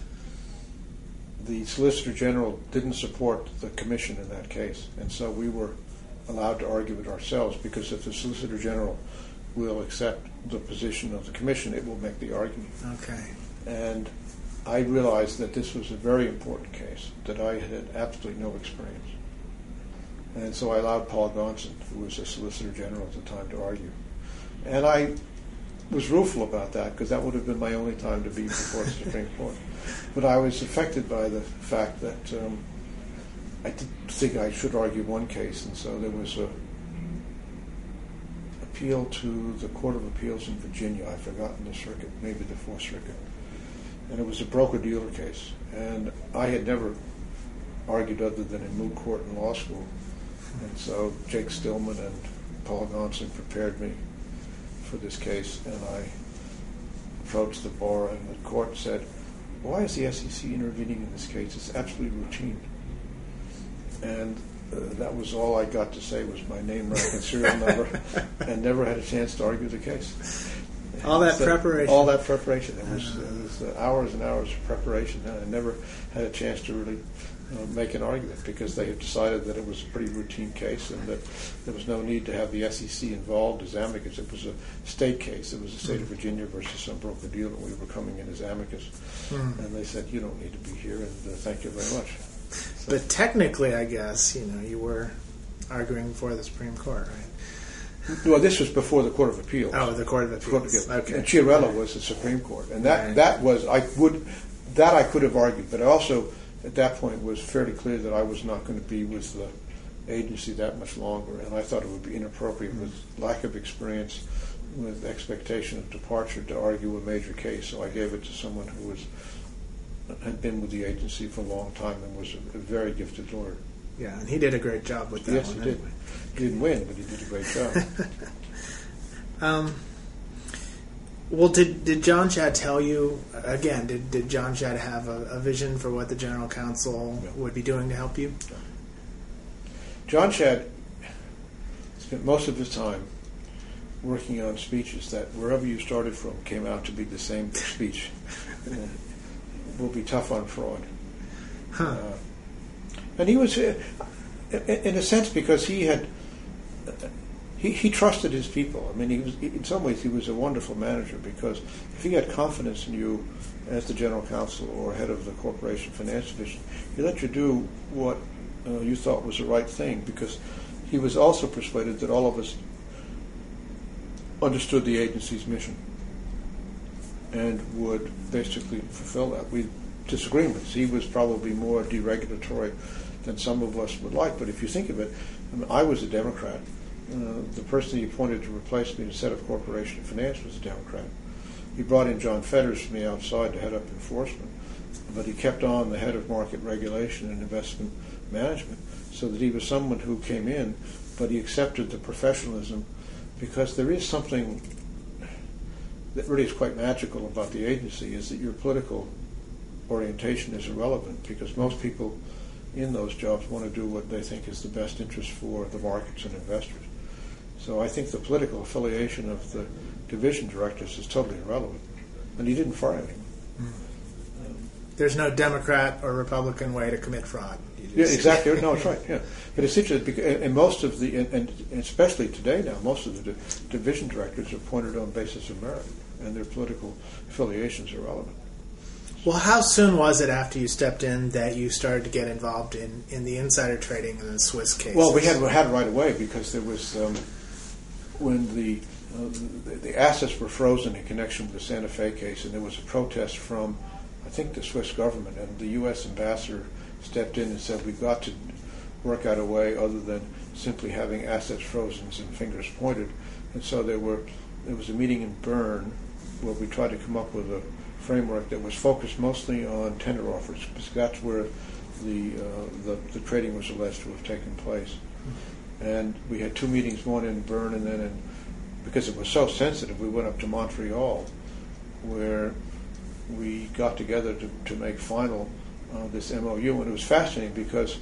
the Solicitor General didn't support the Commission in that case, and so we were allowed to argue it ourselves, because if the Solicitor General will accept the position of the Commission, it will make the argument. Okay. And I realized that this was a very important case, that I had absolutely no experience. And so I allowed Paul Gonson, who was a Solicitor General at the time, to argue. And I was rueful about that, because that would have been my only time to be before the Supreme Court. But I was affected by the fact that um, I did think I should argue one case, and so there was a appeal to the Court of Appeals in Virginia. I've forgotten the circuit, maybe the Fourth Circuit. And it was a broker-dealer case. And I had never argued other than in moot court in law school. And so Jake Stillman and Paul Gonson prepared me for this case, and I approached the bar, and the court said, "Why is the S E C intervening in this case? It's absolutely routine." And uh, that was all I got to say was my name, rank, and serial number, and never had a chance to argue the case. All that So, preparation. All that preparation. It was, it was uh, hours and hours of preparation, and I never had a chance to really uh, make an argument, because they had decided that it was a pretty routine case and that there was no need to have the S E C involved as amicus. It was a state case. It was the state of Virginia versus some broker-dealer. We were coming in as amicus. Mm. And they said, "You don't need to be here, and uh, thank you very much." So, But technically, I guess, you know, you were arguing before the Supreme Court, right? well, this was before the Court of Appeals. Oh, the Court of Court of Appeals. Appeals. Okay. And Chiarella was the Supreme Court, and that Right. that was I would that I could have argued, but I also at that point was fairly clear that I was not going to be with the agency that much longer, and I thought it would be inappropriate with lack of experience, with expectation of departure, to argue a major case. So I gave it to someone who was had been with the agency for a long time and was a, a very gifted lawyer. Yeah, and he did a great job with that Yes, one. he did. anyway. He didn't win, but he did a great job. Um, Well, did did John Shad tell you again? Did did John Shad have a, a vision for what the General Counsel Yeah. would be doing to help you? John Shad spent most of his time working on speeches that wherever you started from came out to be the same speech. Uh, will be tough on fraud. Huh. Uh, and he was, uh, in a sense, because he had, uh, he, he trusted his people. I mean, he was, in some ways, he was a wonderful manager because if he had confidence in you as the general counsel or head of the corporation finance division, he let you do what uh, you thought was the right thing because he was also persuaded that all of us understood the agency's mission and would basically fulfill that. We disagreements. He was probably more deregulatory than some of us would like. But if you think of it, I, mean, I was a Democrat. Uh, the person he appointed to replace me instead of Corporation Finance was a Democrat. He brought in John Fetters from the outside to head up enforcement, but he kept on the head of market regulation and investment management, so that he was someone who came in, but he accepted the professionalism, because there is something that really is quite magical about the agency, is that your political orientation is irrelevant, because most people in those jobs want to do what they think is the best interest for the markets and investors. So I think the political affiliation of the division directors is totally irrelevant. And he didn't fire anyone. Mm. Um, There's no Democrat or Republican way to commit fraud. Yeah, exactly. No, that's right. Yeah, but it's interesting, because, and most of the, and, and especially today now, most of the di- division directors are appointed on basis of merit, and their political affiliations are relevant. Well, how soon was it after you stepped in that you started to get involved in, in the insider trading in the Swiss case? Well, we had we had right away, because there was um, when the, uh, the the assets were frozen in connection with the Santa Fe case, and there was a protest from, I think, the Swiss government, and the U S ambassador stepped in and said, we've got to work out a way other than simply having assets frozen and fingers pointed. And so there were there was a meeting in Bern where we tried to come up with a framework that was focused mostly on tender offers, because that's where the, uh, the the trading was alleged to have taken place. And we had two meetings, one in Bern, and then in, because it was so sensitive, we went up to Montreal, where we got together to, to make final uh, this M O U. And it was fascinating because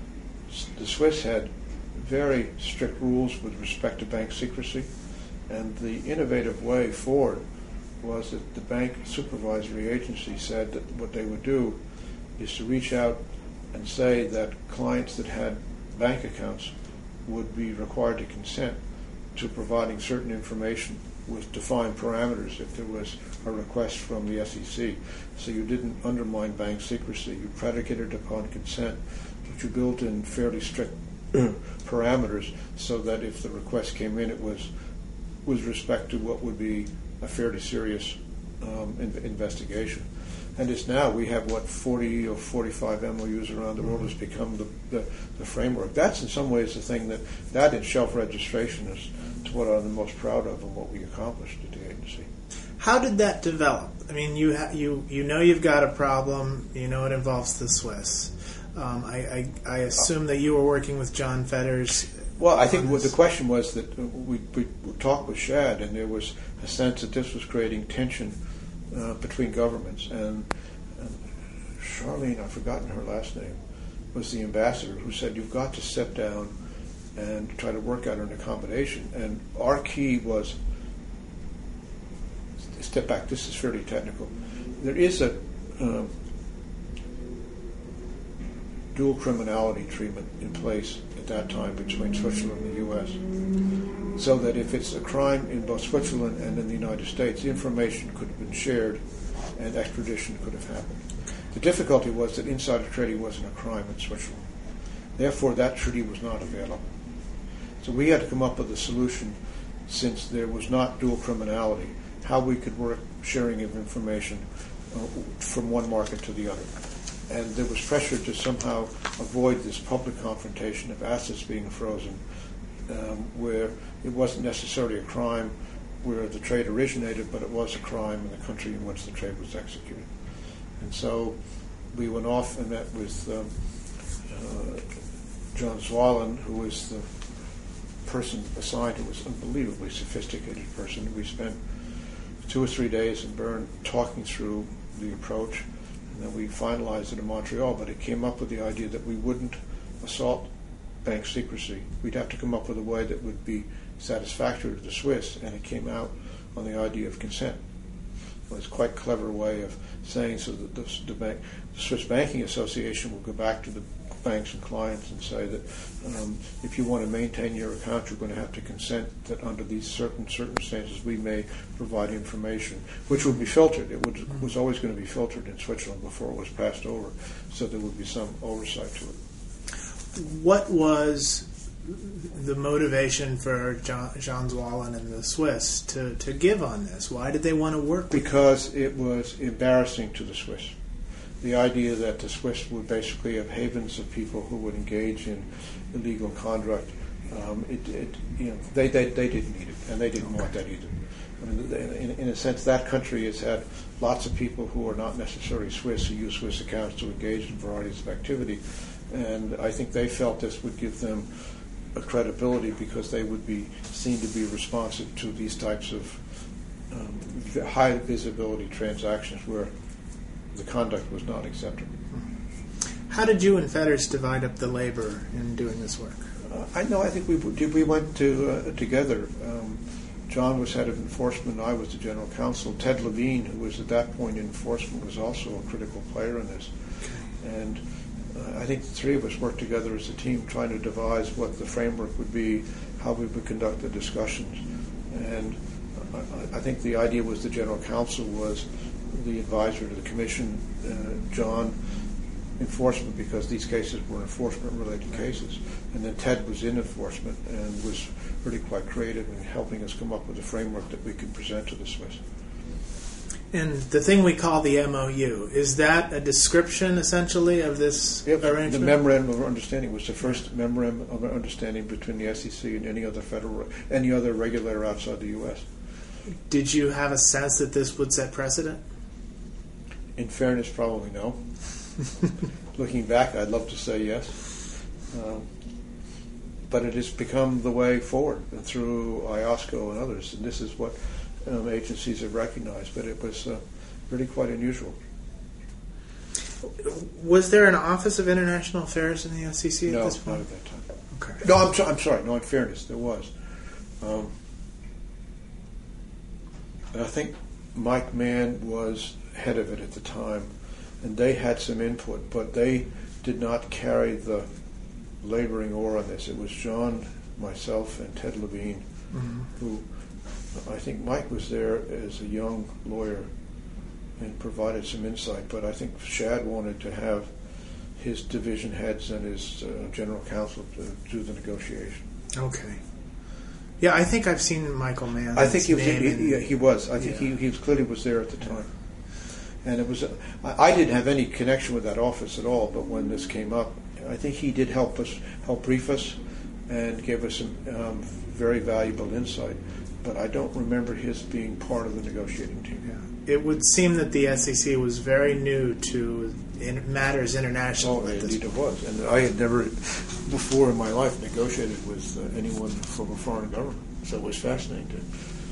the Swiss had very strict rules with respect to bank secrecy, and the innovative way forward was that the bank supervisory agency said that what they would do is to reach out and say that clients that had bank accounts would be required to consent to providing certain information with defined parameters if there was a request from the S E C. So you didn't undermine bank secrecy. You predicated upon consent, but you built in fairly strict parameters so that if the request came in, it was with respect to what would be a fairly serious um, in- investigation. And it's now, we have, what, forty or forty-five M O Us around the world has become the, the, the framework. That's in some ways the thing that, that in shelf registration is to what I'm the most proud of and what we accomplished at the agency. How did that develop? I mean, you ha- you you know you've got a problem. You know it involves the Swiss. Um, I, I I assume that you were working with John Fetters. Well, I think what the question was that we, we talked with Shad, and there was a sense that this was creating tension uh, between governments. And, and Charlene, I've forgotten her last name, was the ambassador who said, you've got to sit down and try to work out an accommodation. And our key was, step back, this is fairly technical. There is a um, dual criminality treatment in place at that time between Switzerland and the U S, so that if it's a crime in both Switzerland and in the United States, information could have been shared and extradition could have happened. The difficulty was that insider trading wasn't a crime in Switzerland. Therefore, that treaty was not available. So we had to come up with a solution, since there was not dual criminality, how we could work sharing of information uh, from one market to the other. And there was pressure to somehow avoid this public confrontation of assets being frozen, um, where it wasn't necessarily a crime where the trade originated, but it was a crime in the country in which the trade was executed. And so we went off and met with um, uh, John Zwalen, who was the person assigned, who was an unbelievably sophisticated person. We spent two or three days in Bern talking through the approach, and then we finalized it in Montreal. But it came up with the idea that we wouldn't assault bank secrecy. We'd have to come up with a way that would be satisfactory to the Swiss, and it came out on the idea of consent. It was quite a clever way of saying so that the, the, bank, the Swiss Banking Association will go back to the banks and clients and say that um, if you want to maintain your account, you're going to have to consent that under these certain circumstances we may provide information, which would be filtered. It would, was always going to be filtered in Switzerland before it was passed over, so there would be some oversight to it. What was the motivation for John, Jean Zwalen and the Swiss to, to give on this? Why did they want to work with Because it was embarrassing to the Swiss. The idea that the Swiss would basically have havens of people who would engage in illegal conduct, um, it, it, you know, they, they, they didn't need it, and they didn't want that either. I mean, in, in a sense, that country has had lots of people who are not necessarily Swiss who use Swiss accounts to engage in varieties of activity, and I think they felt this would give them a credibility because they would be seen to be responsive to these types of um, high visibility transactions where the conduct was not acceptable. How did you and Fetters divide up the labor in doing this work? Uh, I know. I think we we went to uh, together. Um, John was head of enforcement. I was the general counsel. Ted Levine, who was at that point in enforcement, was also a critical player in this. Okay. And uh, I think the three of us worked together as a team, trying to devise what the framework would be, how we would conduct the discussions. And I, I think the idea was the general counsel was the advisor to the commission, uh, John, enforcement, because these cases were enforcement-related cases. And then Ted was in enforcement and was really quite creative in helping us come up with a framework that we could present to the Swiss. And the thing we call the M O U, is that a description, essentially, of this yep, arrangement? The Memorandum of Understanding was the first memorandum of understanding between the S E C and any other federal, any other regulator outside the U S. Did you have a sense that this would set precedent? In fairness, probably no. Looking back, I'd love to say yes. Um, but it has become the way forward through I O S C O and others, and this is what um, agencies have recognized, but it was uh, really quite unusual. Was there an Office of International Affairs in the S E C at no, this point? not at that time. Okay. No, I'm, so, I'm sorry. No, in fairness, there was. Um, and I think Mike Mann was head of it at the time, and they had some input, but they did not carry the laboring oar on this. It was John, myself, and Ted Levine, mm-hmm. who I think Mike was there as a young lawyer and provided some insight, but I think Shad wanted to have his division heads and his uh, general counsel to do the negotiation. Okay. Yeah, I think I've seen Michael Mann. I think he was. He, he, he was. I think yeah. he, he clearly was there at the time. And it was. Uh, I, I didn't have any connection with that office at all. But when this came up, I think he did help us, help brief us, and give us some um, very valuable insight. But I don't remember his being part of the negotiating team. Yeah. It would seem that the S E C was very new to in matters international. Oh, indeed it was. And I had never before in my life negotiated with uh, anyone from a foreign government. So it was fascinating to.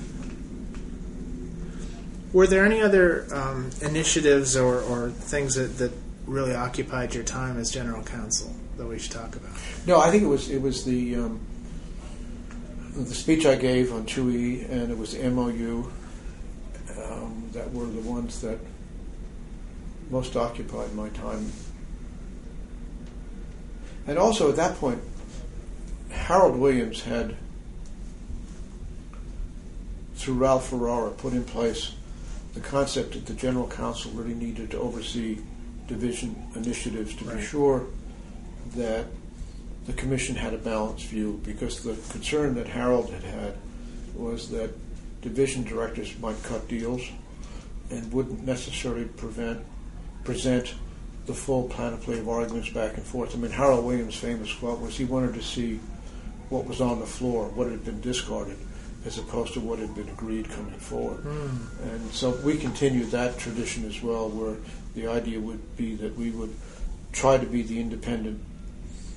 Were there any other um, initiatives or, or things that, that really occupied your time as general counsel that we should talk about? No, I think it was it was the um, the speech I gave on Chewy, and it was the M O U um, that were the ones that most occupied my time. And also at that point, Harold Williams had, through Ralph Ferrara, put in place the concept that the General Counsel really needed to oversee division initiatives to right. be sure that the Commission had a balanced view, because the concern that Harold had had was that division directors might cut deals and wouldn't necessarily prevent, present the full panoply of arguments back and forth. I mean, Harold Williams' famous quote was he wanted to see what was on the floor, what had been discarded, as opposed to what had been agreed coming forward. Mm. And so we continued that tradition as well, where the idea would be that we would try to be the independent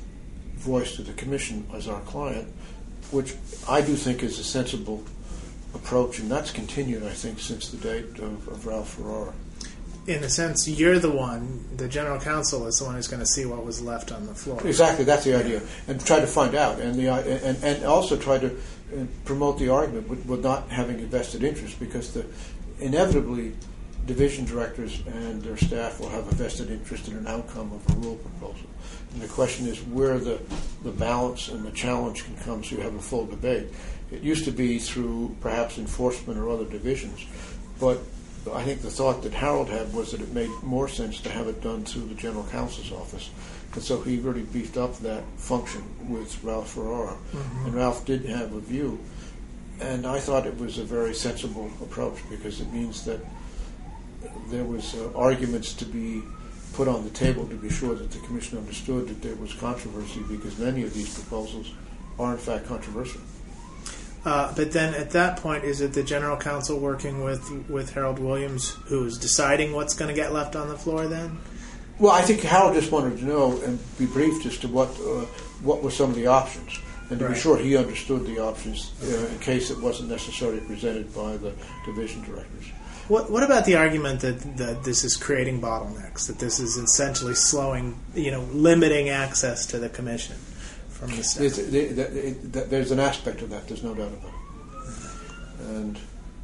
voice to the Commission as our client, which I do think is a sensible approach, and that's continued, I think, since the date of, of Ralph Ferrara. In a sense, you're the one, the general counsel is the one who's going to see what was left on the floor. Exactly, that's the idea, and try to find out, and the and, and also try to promote the argument with, with not having a vested interest, because the inevitably division directors and their staff will have a vested interest in an outcome of a rule proposal. And the question is where the, the balance and the challenge can come so you have a full debate. It used to be through perhaps enforcement or other divisions, but I think the thought that Harold had was that it made more sense to have it done through the general counsel's office. And so he really beefed up that function with Ralph Ferrara. Mm-hmm. And Ralph did have a view. And I thought it was a very sensible approach, because it means that there was uh, arguments to be put on the table to be sure that the commission understood that there was controversy, because many of these proposals are in fact controversial. Uh, but then at that point, is it the general counsel working with, with Harold Williams who is deciding what's going to get left on the floor then? Well, I think Harold just wanted to know and be briefed as to what uh, what were some of the options, and to right. be sure he understood the options uh, in case it wasn't necessarily presented by the division directors. What What about the argument that, that this is creating bottlenecks, that this is essentially slowing, you know, limiting access to the commission from the staff? There's, there, there's an aspect of that, there's no doubt about it. Mm-hmm. And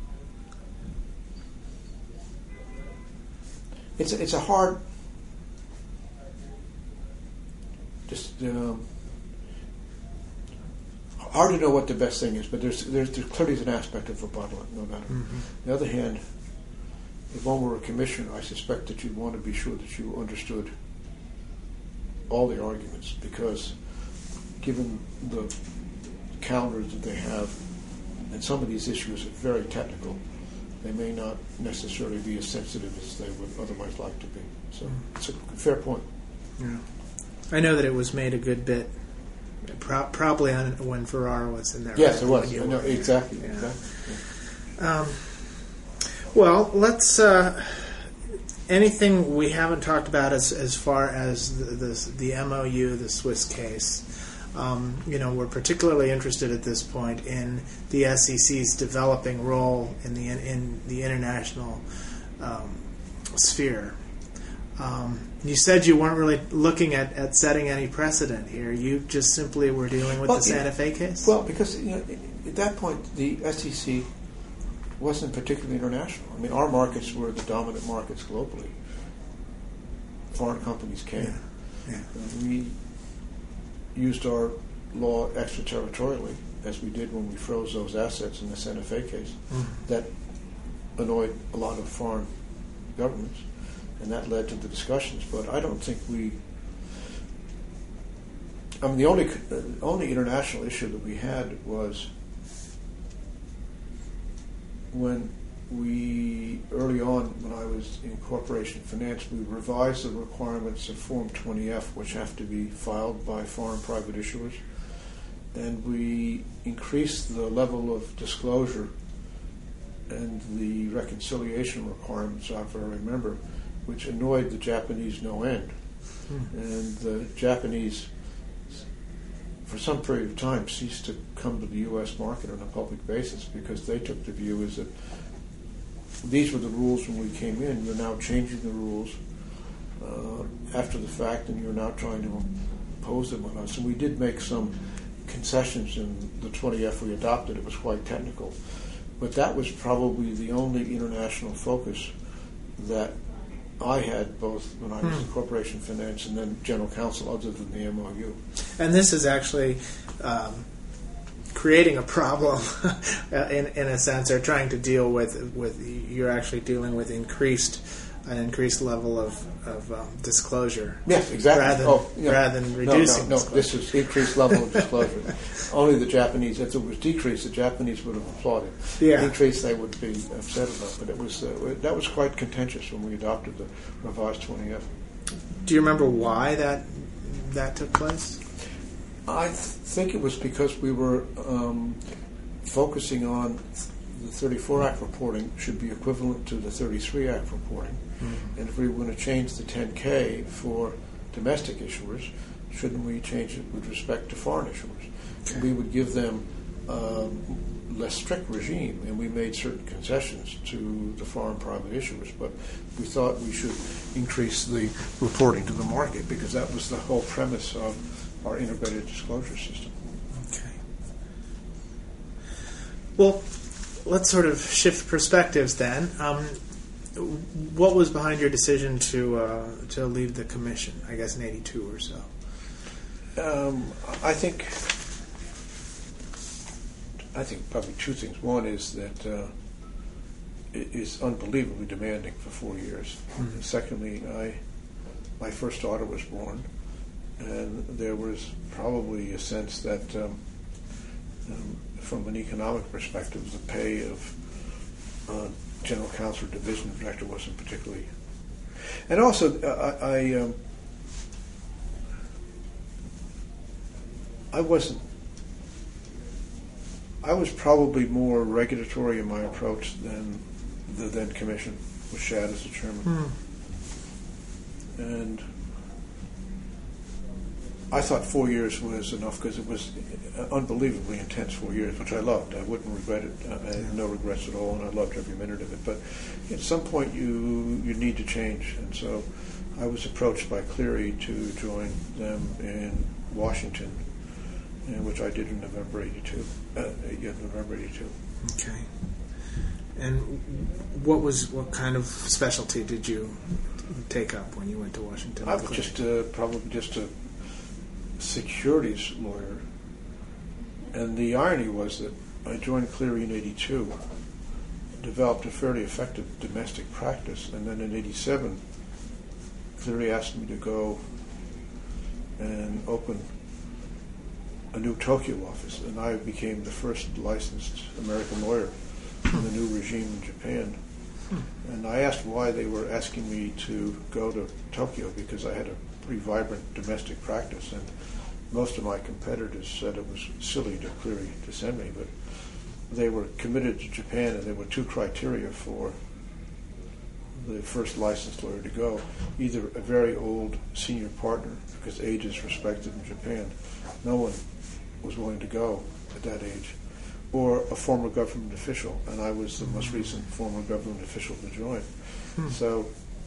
it's, it's a hard, just um, hard to know what the best thing is, but there's, there's, there's clearly an aspect of a bottleneck, no doubt. Mm-hmm. On the other hand, if one were a commissioner, I suspect that you'd want to be sure that you understood all the arguments, because given the calendars that they have, and some of these issues are very technical, they may not necessarily be as sensitive as they would otherwise like to be. So it's a fair point. Yeah. I know that it was made a good bit, pro- probably on when Ferrara was in there. Yes, right? it was. No, exactly. Yeah. exactly. Yeah. Um, well, let's. Uh, anything we haven't talked about as as far as the the, the M O U, the Swiss case. Um, you know, we're particularly interested at this point in the S E C's developing role in the in, in the international um, sphere. Um, you said you weren't really looking at, at setting any precedent here. You just simply were dealing with well, the Santa Fe case? Well, because you know, at that point, the S E C wasn't particularly international. I mean, our markets were the dominant markets globally. Foreign companies came. Yeah. Yeah. We used our law extraterritorially, as we did when we froze those assets in the Santa Fe case. Mm-hmm. That annoyed a lot of foreign governments, and that led to the discussions. But I don't think we... I mean, the only uh, only international issue that we had was when we, early on, when I was in corporation finance, we revised the requirements of Form twenty F, which have to be filed by foreign private issuers, and we increased the level of disclosure and the reconciliation requirements, if I remember, which annoyed the Japanese no end. Hmm. And the Japanese, for some period of time, ceased to come to the U S market on a public basis, because they took the view is that these were the rules when we came in. You're now changing the rules uh, after the fact, and you're now trying to impose them on us. And we did make some concessions in the twenty F we adopted. It was quite technical. But that was probably the only international focus that I had, both when I was hmm. in corporation finance and then general counsel, other than the M O U. And this is actually um, creating a problem in, in a sense, or trying to deal with, with you're actually dealing with increased an increased level of, of um, disclosure. Yes, exactly. Rather than, oh, yeah. rather than reducing No, no, no. This is increased level of disclosure. Only the Japanese, if it was decreased, the Japanese would have applauded. Yeah. Increase, they would be upset about. But it was uh, that was quite contentious when we adopted the revised twenty F. Do you remember why that that took place? I th- think it was because we were um, focusing on the thirty-four Act reporting should be equivalent to the thirty-three Act reporting. Mm-hmm. And if we were going to change the ten K for domestic issuers, shouldn't we change it with respect to foreign issuers? Okay. We would give them um, less strict regime, and we made certain concessions to the foreign private issuers, but we thought we should increase the reporting to the market because that was the whole premise of our integrated disclosure system. Okay. Well, let's sort of shift perspectives then. Um, what was behind your decision to uh, to leave the commission, I guess in eighty-two or so? Um, I think I think probably two things. One is that uh, it is unbelievably demanding for four years. Mm-hmm. Secondly, I my first daughter was born, and there was probably a sense that um, um, from an economic perspective, the pay of uh, general counsel or division director wasn't particularly... And also, uh, I... I um, I wasn't. I was probably more regulatory in my approach than the then commission with Shad as the chairman, mm. and I thought four years was enough because it was unbelievably intense four years, which I loved. I wouldn't regret it. I had no regrets at all, and I loved every minute of it. But at some point, you you need to change, and so I was approached by Cleary to join them in Washington. And which I did in November eighty-two. Uh, yeah, November eighty-two. Okay. And what was what kind of specialty did you take up when you went to Washington? I was just uh, probably just a securities lawyer. And the irony was that I joined Cleary in eighty-two, developed a fairly effective domestic practice, and then in eighty-seven, Cleary asked me to go and open a new Tokyo office, and I became the first licensed American lawyer in the new regime in Japan. And I asked why they were asking me to go to Tokyo, because I had a pretty vibrant domestic practice, and most of my competitors said it was silly to Cleary to send me, but they were committed to Japan, and there were two criteria for the first licensed lawyer to go: either a very old senior partner, because age is respected in Japan. No one was willing to go at that age, or a former government official, and I was the most recent former government official to join. Hmm. So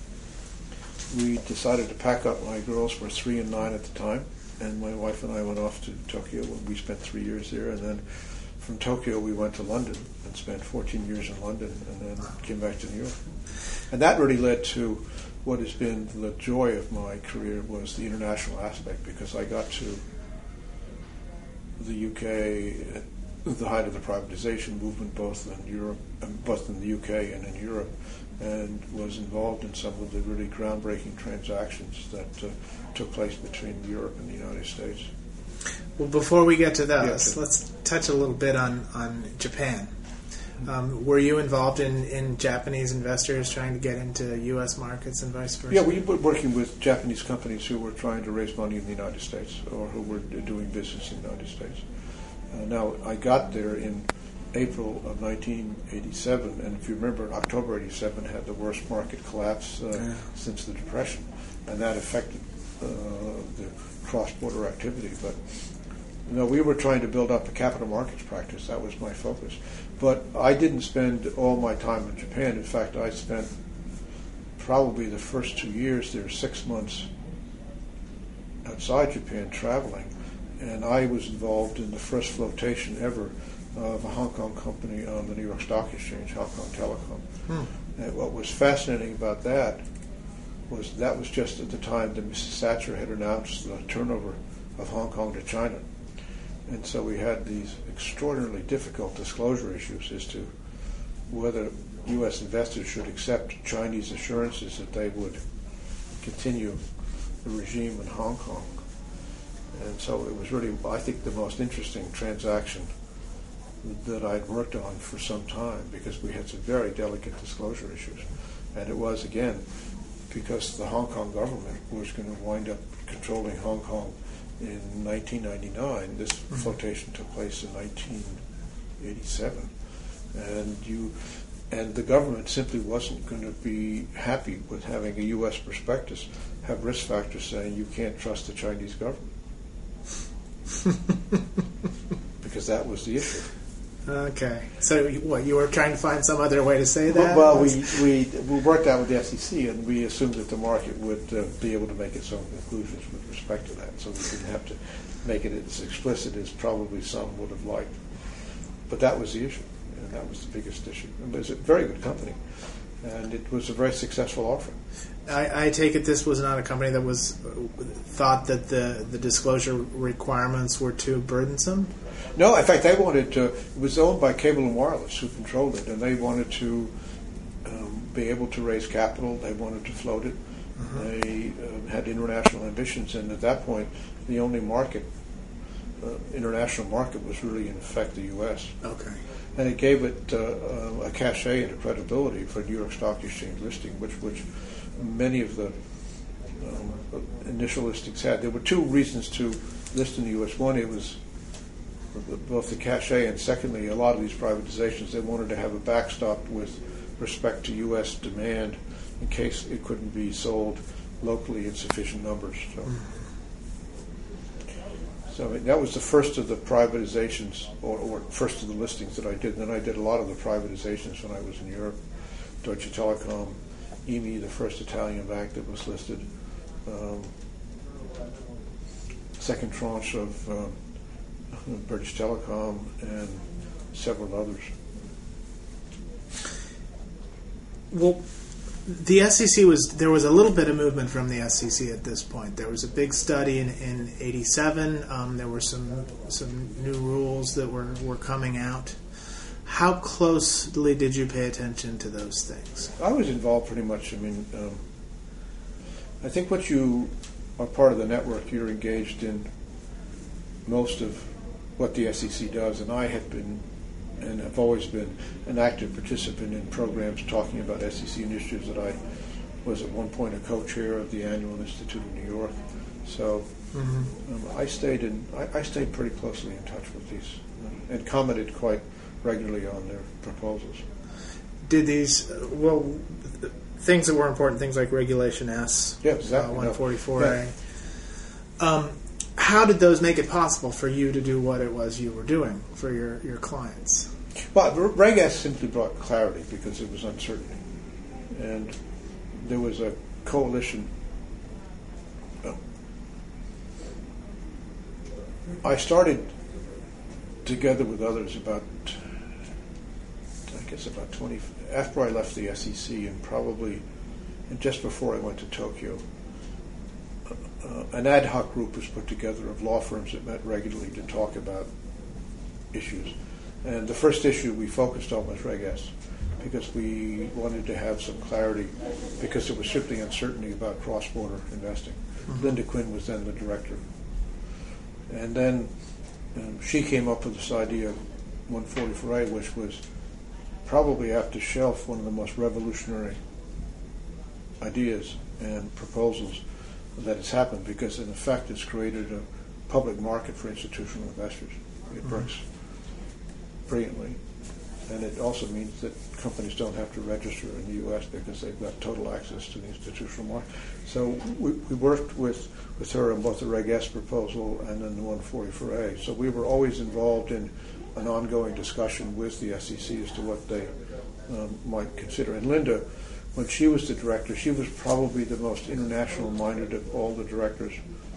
we decided to pack up. My girls were three and nine at the time, and my wife and I went off to Tokyo, and we spent three years there, and then from Tokyo we went to London and spent fourteen years in London, and then came back to New York. And that really led to what has been the joy of my career, was the international aspect, because I got to the U K at the height of the privatization movement, both in Europe, both in the U K and in Europe, and was involved in some of the really groundbreaking transactions that uh, took place between Europe and the United States. Well, before we get to those, yeah, let's touch a little bit on, on Japan. Um, were you involved in, in Japanese investors trying to get into U S markets and vice versa? Yeah, we were working with Japanese companies who were trying to raise money in the United States, or who were doing business in the United States. Uh, now, I got there in April of nineteen eighty-seven, and if you remember, October eighty-seven had the worst market collapse uh, yeah. since the Depression, and that affected uh, the cross-border activity. But you know, we were trying to build up a capital markets practice. That was my focus. But I didn't spend all my time in Japan. In fact, I spent probably the first two years there, six months outside Japan traveling. And I was involved in the first flotation ever of a Hong Kong company on the New York Stock Exchange, Hong Kong Telecom. Hmm. And what was fascinating about that was that was just at the time that Missus Thatcher had announced the turnover of Hong Kong to China. And so we had these extraordinarily difficult disclosure issues as to whether U S investors should accept Chinese assurances that they would continue the regime in Hong Kong. And so it was really, I think, the most interesting transaction that I'd worked on for some time, because we had some very delicate disclosure issues. And it was, again, because the Hong Kong government was going to wind up controlling Hong Kong in nineteen ninety-nine. This mm-hmm. flotation took place in nineteen eighty-seven, and you and the government simply wasn't going to be happy with having a U S prospectus have risk factors saying you can't trust the Chinese government, because that was the issue. Okay. So, you- what, you were trying to find some other way to say that? Well, we, we we worked out with the S E C, and we assumed that the market would uh, be able to make its own conclusions with respect to that, so we didn't have to make it as explicit as probably some would have liked. But that was the issue, and that was the biggest issue. It was a very good company, and it was a very successful offering. I, I take it this was not a company that was thought that the, the disclosure requirements were too burdensome? No, in fact, they wanted to. It was owned by Cable and Wireless, who controlled it, and they wanted to um, be able to raise capital. They wanted to float it. Uh-huh. They uh, had international ambitions, and at that point, the only market, uh, international market, was really in effect the U S. Okay. And it gave it uh, uh, a cachet and a credibility for New York Stock Exchange listing, which which many of the um, initial listings had. There were two reasons to list in the U S. One, it was both the cachet, and secondly, a lot of these privatizations, they wanted to have a backstop with respect to U S demand in case it couldn't be sold locally in sufficient numbers. So, so I mean, that was the first of the privatizations, or, or first of the listings that I did. And then I did a lot of the privatizations when I was in Europe. Deutsche Telekom, E M I, the first Italian bank that was listed, um, second tranche of um, British Telecom, and several others. Well, the S E C was, there was a little bit of movement from the S E C at this point. There was a big study in, in eighty-seven. Um, there were some some new rules that were, were coming out. How closely did you pay attention to those things? I was involved pretty much. I mean, um, I think once you are part of the network, you're engaged in most of what the S E C does, and I have been, and have always been, an active participant in programs talking about S E C initiatives. That I was at one point a co-chair of the Annual Institute of New York. So mm-hmm. um, I stayed in. I, I stayed pretty closely in touch with these, uh, and commented quite regularly on their proposals. Did these uh, well th- things that were important, things like Regulation S, yeah, exactly, uh, one forty-four A? No. Yeah. Um, how did those make it possible for you to do what it was you were doing for your, your clients? Well, Reg S simply brought clarity because it was uncertainty. And there was a coalition. Oh. I started together with others about, I guess about twenty, after I left the S E C, and probably and just before I went to Tokyo. Uh, an ad hoc group was put together of law firms that met regularly to talk about issues. And the first issue we focused on was Reg S, because we wanted to have some clarity, because there was simply uncertainty about cross-border investing. Mm-hmm. Linda Quinn was then the director. And then um, she came up with this idea of one forty-four A, which was probably after Shelf one of the most revolutionary ideas and proposals that has happened, because in effect it's created a public market for institutional investors. It mm-hmm. works brilliantly, and it also means that companies don't have to register in the U S because they've got total access to the institutional market. So we, we worked with, with her on both the Reg S proposal and then the one forty-four A. So we were always involved in an ongoing discussion with the S E C as to what they um, might consider. And Linda, when she was the director, she was probably the most international-minded of all the directors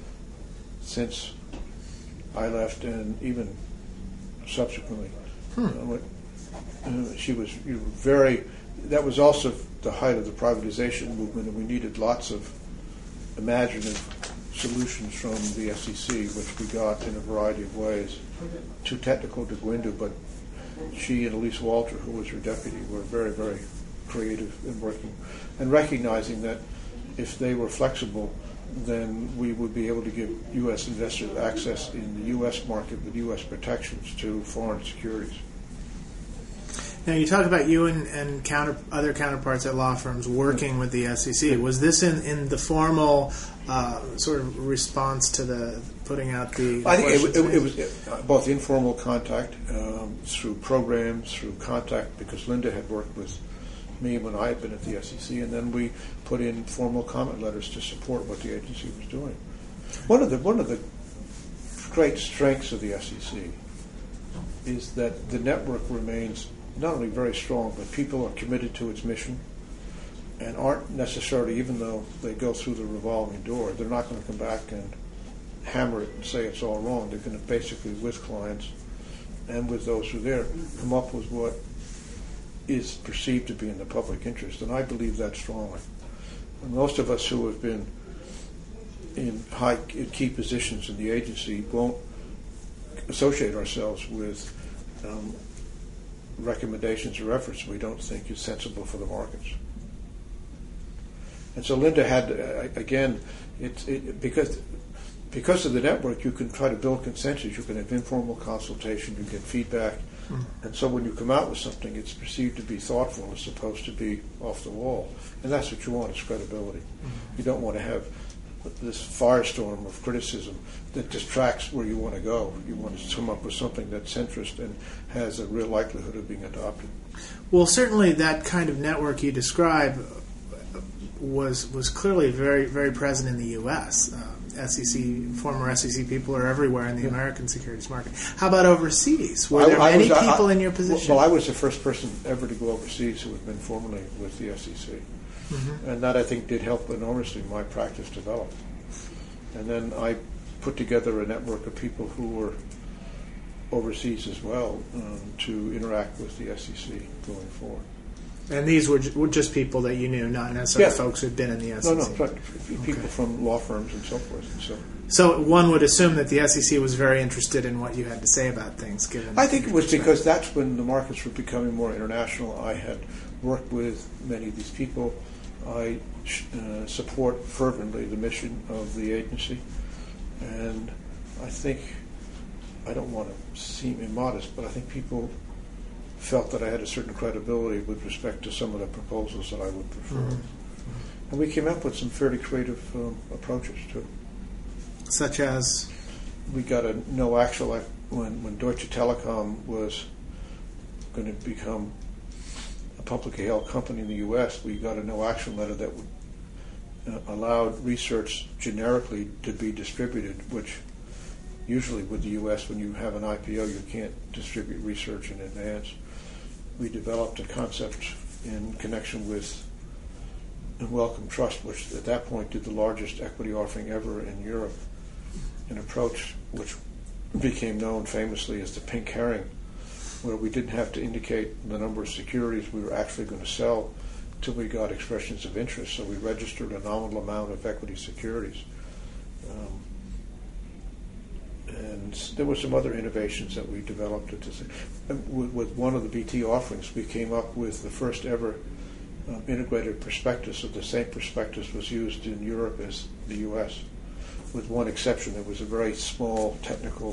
since I left, and even subsequently. Hmm. Uh, she was you know, very. That was also the height of the privatization movement, and we needed lots of imaginative solutions from the S E C, which we got in a variety of ways. Too technical to go into, but she and Elise Walter, who was her deputy, were very, very creative in working and recognizing that if they were flexible, then we would be able to give U S investors access in the U S market with U S protections to foreign securities. Now, you talk about you and, and counter, other counterparts at law firms working with the S E C. Was this in, in the formal uh, sort of response to the putting out the... I think it, it, it was both informal contact um, through programs, through contact, because Linda had worked with me when I had been at the S E C, and then we put in formal comment letters to support what the agency was doing. One of the one of the great strengths of the S E C is that the network remains not only very strong, but people are committed to its mission and aren't necessarily, even though they go through the revolving door, they're not going to come back and hammer it and say it's all wrong. They're going to basically, with clients and with those who are there, come up with what is perceived to be in the public interest. And I believe that strongly. And most of us who have been in high in key positions in the agency won't associate ourselves with um, recommendations or efforts we don't think is sensible for the markets. And so Linda had, uh, again, it's it, because because of the network, you can try to build consensus. You can have informal consultation. You get feedback. Mm. And so when you come out with something, it's perceived to be thoughtful as opposed to be off the wall. And that's what you want, is credibility. Mm. You don't want to have this firestorm of criticism that distracts where you want to go. You want to come up with something that's centrist and has a real likelihood of being adopted. Well, certainly that kind of network you describe was was clearly very, very present in the U S Uh, S E C, former S E C people are everywhere in the yeah. American securities market. How about overseas? Were there I, I many was, people I, in your position? Well, I was the first person ever to go overseas who had been formerly with the S E C. Mm-hmm. And that, I think, did help enormously my practice develop. And then I put together a network of people who were overseas as well um, to interact with the S E C going forward. And these were, ju- were just people that you knew, not necessarily yeah. folks who'd been in the S E C? No, no, right. people okay. from law firms and so forth. And so. so one would assume that the S E C was very interested in what you had to say about things, given... I think it was because that's when the markets were becoming more international. I had worked with many of these people. I uh, support fervently the mission of the agency. And I think, I don't want to seem immodest, but I think people felt that I had a certain credibility with respect to some of the proposals that I would prefer. Mm-hmm. And we came up with some fairly creative um, approaches too. Such as? We got a no actual, when, when Deutsche Telekom was going to become a publicly held company in the U S, we got a no action letter that would uh, allowed research generically to be distributed, which usually with the U S, when you have an I P O, you can't distribute research in advance. We developed a concept in connection with Wellcome Trust, which at that point did the largest equity offering ever in Europe, an approach which became known famously as the pink herring, where we didn't have to indicate the number of securities we were actually going to sell until we got expressions of interest. So we registered a nominal amount of equity securities. Um, And there were some other innovations that we developed. At this. With, with one of the B T offerings, we came up with the first ever um, integrated prospectus. So the same prospectus was used in Europe as the U S, with one exception. There was a very small technical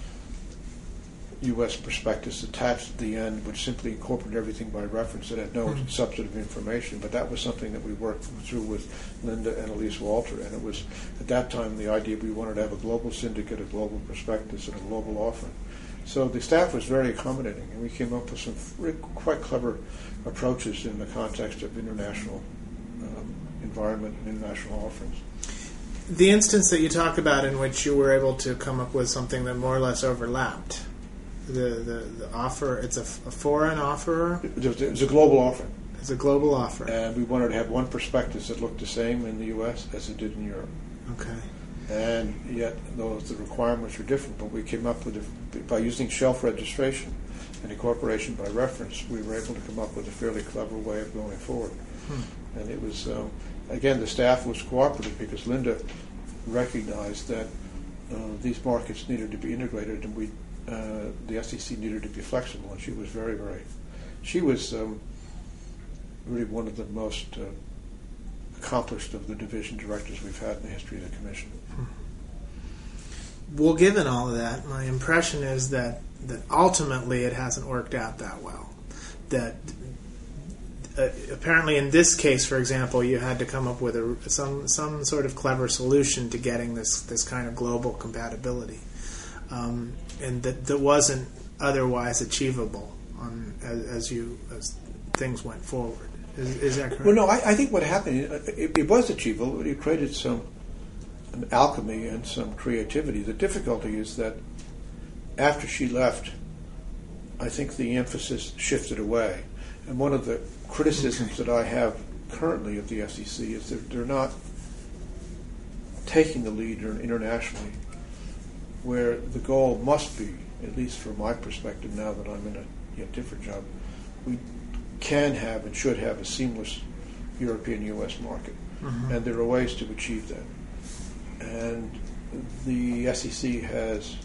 U S prospectus attached at the end, which simply incorporated everything by reference. It had no mm-hmm. substantive information, but that was something that we worked through with Linda and Elise Walter. And it was, at that time, the idea we wanted to have a global syndicate, a global prospectus, and a global offering. So the staff was very accommodating, and we came up with some really quite clever approaches in the context of international um, environment and international offerings. The instance that you talked about in which you were able to come up with something that more or less overlapped, The, the, the offer, it's a, a foreign offer? It was, it was a global offering. It's a global offer. And we wanted to have one prospectus that looked the same in the U S as it did in Europe. Okay. And yet, those the requirements were different, but we came up with, a, by using shelf registration and incorporation by reference, we were able to come up with a fairly clever way of going forward. Hmm. And it was, um, again, the staff was cooperative because Linda recognized that uh, these markets needed to be integrated, and we Uh, the S E C needed to be flexible, and she was very, very. She was um, really one of the most uh, accomplished of the division directors we've had in the history of the commission. Well, given all of that, my impression is that that ultimately it hasn't worked out that well. That uh, apparently, in this case, for example, you had to come up with a, some some sort of clever solution to getting this this kind of global compatibility. Um, and that, that wasn't otherwise achievable on, as, as you as things went forward. Is, is that correct? Well, no, I, I think what happened, it, it was achievable. It created some an alchemy and some creativity. The difficulty is that after she left, I think the emphasis shifted away. And one of the criticisms that I have currently of the S E C is that they're not taking the lead internationally, where the goal must be, at least from my perspective now that I'm in a you know, different job, we can have and should have a seamless European-U S market. Mm-hmm. And there are ways to achieve that. And the S E C has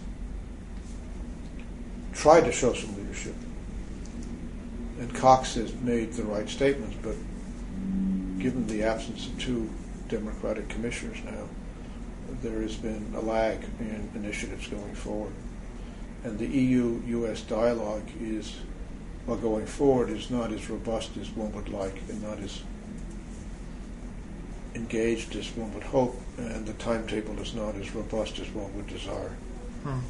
tried to show some leadership. And Cox has made the right statements, but given the absence of two Democratic commissioners now, there has been a lag in initiatives going forward. And the E U U S dialogue is, well, going forward, is not as robust as one would like and not as engaged as one would hope, and the timetable is not as robust as one would desire. Hmm.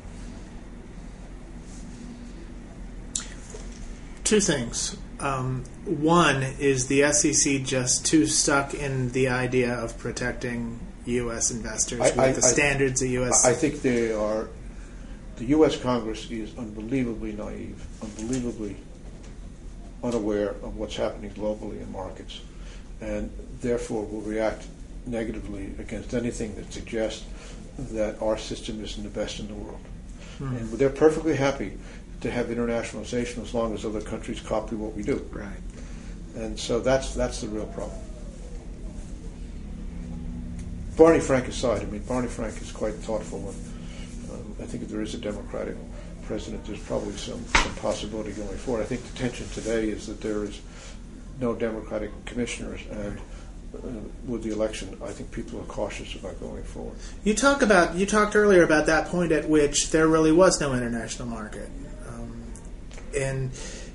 Two things. Um, one is the S E C just too stuck in the idea of protecting U S investors I, with I, the I, standards of U S I think they are. The U S Congress is unbelievably naive, unbelievably unaware of what's happening globally in markets, and therefore will react negatively against anything that suggests that our system isn't the best in the world. Mm-hmm. And they're perfectly happy to have internationalization as long as other countries copy what we do. Right. And so that's that's the real problem. Barney Frank aside, I mean, Barney Frank is quite thoughtful, and um, I think if there is a Democratic president, there's probably some, some possibility going forward. I think the tension today is that there is no Democratic commissioners, and uh, with the election, I think people are cautious about going forward. You talk about you talked earlier about that point at which there really was no international market, um, and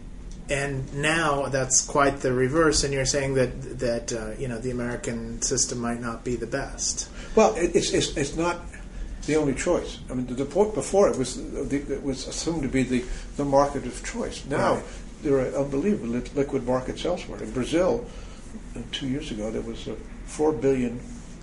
and now that's quite the reverse. And you're saying that that uh, you know the American system might not be the best. Well, it, it's, it's it's not the only choice. I mean, the, the point before it was the, it was assumed to be the, the market of choice. Now. Right. There are unbelievable li- liquid markets elsewhere. In Brazil, uh, two years ago, there was a four billion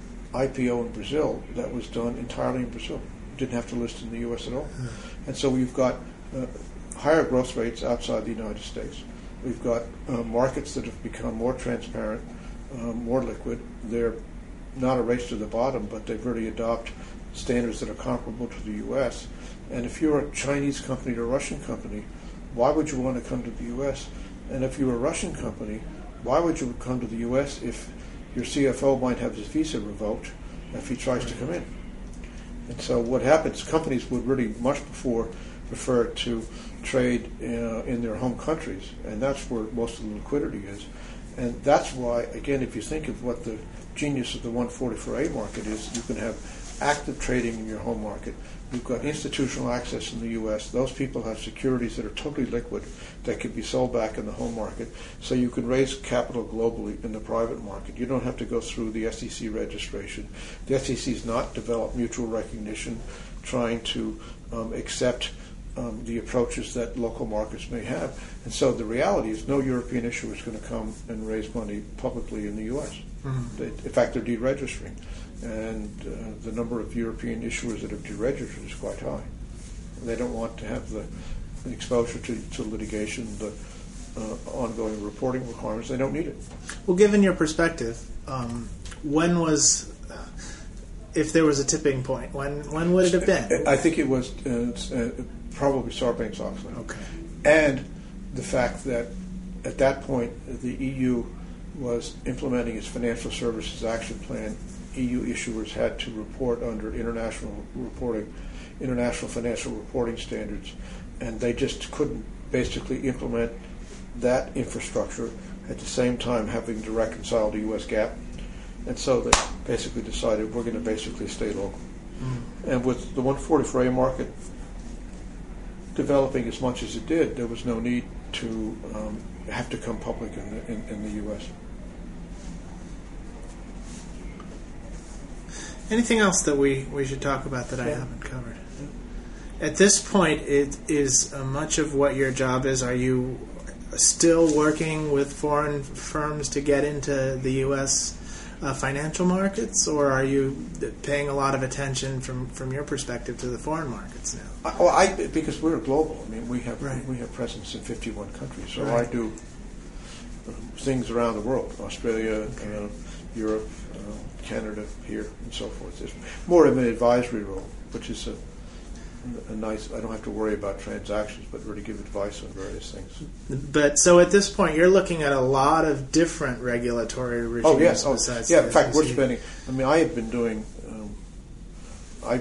I P O in Brazil that was done entirely in Brazil. Didn't have to list in the U S at all. Mm. And so we've got uh, higher growth rates outside the United States. We've got uh, markets that have become more transparent, uh, more liquid. They're not a race to the bottom, but they've really adopted standards that are comparable to the U S. And if you're a Chinese company or a Russian company, why would you want to come to the U S? And if you're a Russian company, why would you come to the U S if your C F O might have his visa revoked if he tries to come in? And so what happens, companies would really much before prefer to trade uh, in their home countries, and that's where most of the liquidity is. And that's why, again, if you think of what the genius of the one forty-four A market is, you can have active trading in your home market. We've got institutional access in the U S. Those people have securities that are totally liquid that can be sold back in the home market. So you can raise capital globally in the private market. You don't have to go through the S E C registration. The S E C has not developed mutual recognition, trying to um, accept um, the approaches that local markets may have. And so the reality is no European issuer is going to come and raise money publicly in the U S. Mm-hmm. They, in fact, they're deregistering. And uh, the number of European issuers that have deregistered is quite high. They don't want to have the, the exposure to, to litigation, the uh, ongoing reporting requirements. They don't need it. Well, given your perspective, um, when was, uh, if there was a tipping point, when when would it have been? I think it was uh, uh, probably Sarbanes-Oxley. Okay. And the fact that at that point the E U was implementing its Financial Services Action Plan. E U issuers had to report under international reporting, international financial reporting standards, and they just couldn't basically implement that infrastructure at the same time having to reconcile to U S GAAP. And so they basically decided we're going to basically stay local. Mm-hmm. And with the one forty-four A market developing as much as it did, there was no need to um, have to come public in the, in, in the U S. Anything else that we, we should talk about that I yeah. haven't covered? At this point, it is uh, much of what your job is. Are you still working with foreign firms to get into the U S? uh, financial markets, or are you paying a lot of attention from, from your perspective to the foreign markets now? I, well, I because we're global. I mean, we have Right. we have presence in fifty-one countries. So Right. I do um, things around the world: Australia, uh, Europe, uh, Canada, here, and so forth. It's more of an advisory role, which is a, a nice. I don't have to worry about transactions, but really give advice on various things. But so at this point, you're looking at a lot of different regulatory regimes. Oh yes, oh, besides yeah. the In fact, we're S E C. spending. I mean, I have been doing. Um, I.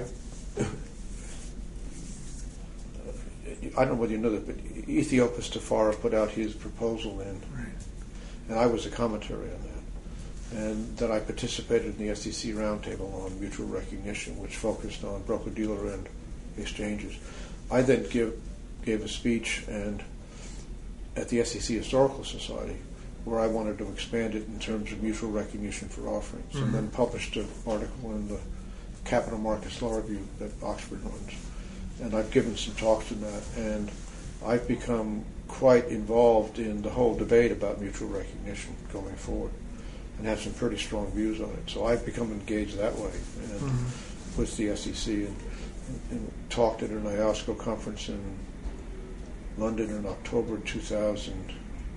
I don't know whether you know that, but Ethiopius Tafara put out his proposal in, Right. and I was a commentary on that. And then I participated in the S E C roundtable on mutual recognition, which focused on broker-dealer and exchanges. I then give, gave a speech and at the S E C Historical Society where I wanted to expand it in terms of mutual recognition for offerings, Mm-hmm. and then published an article in the Capital Markets Law Review that Oxford runs. And I've given some talks in that, and I've become quite involved in the whole debate about mutual recognition going forward, and have some pretty strong views on it. So I've become engaged that way, and Mm-hmm. with the S E C, and, and talked at an I O S C O conference in London in October two thousand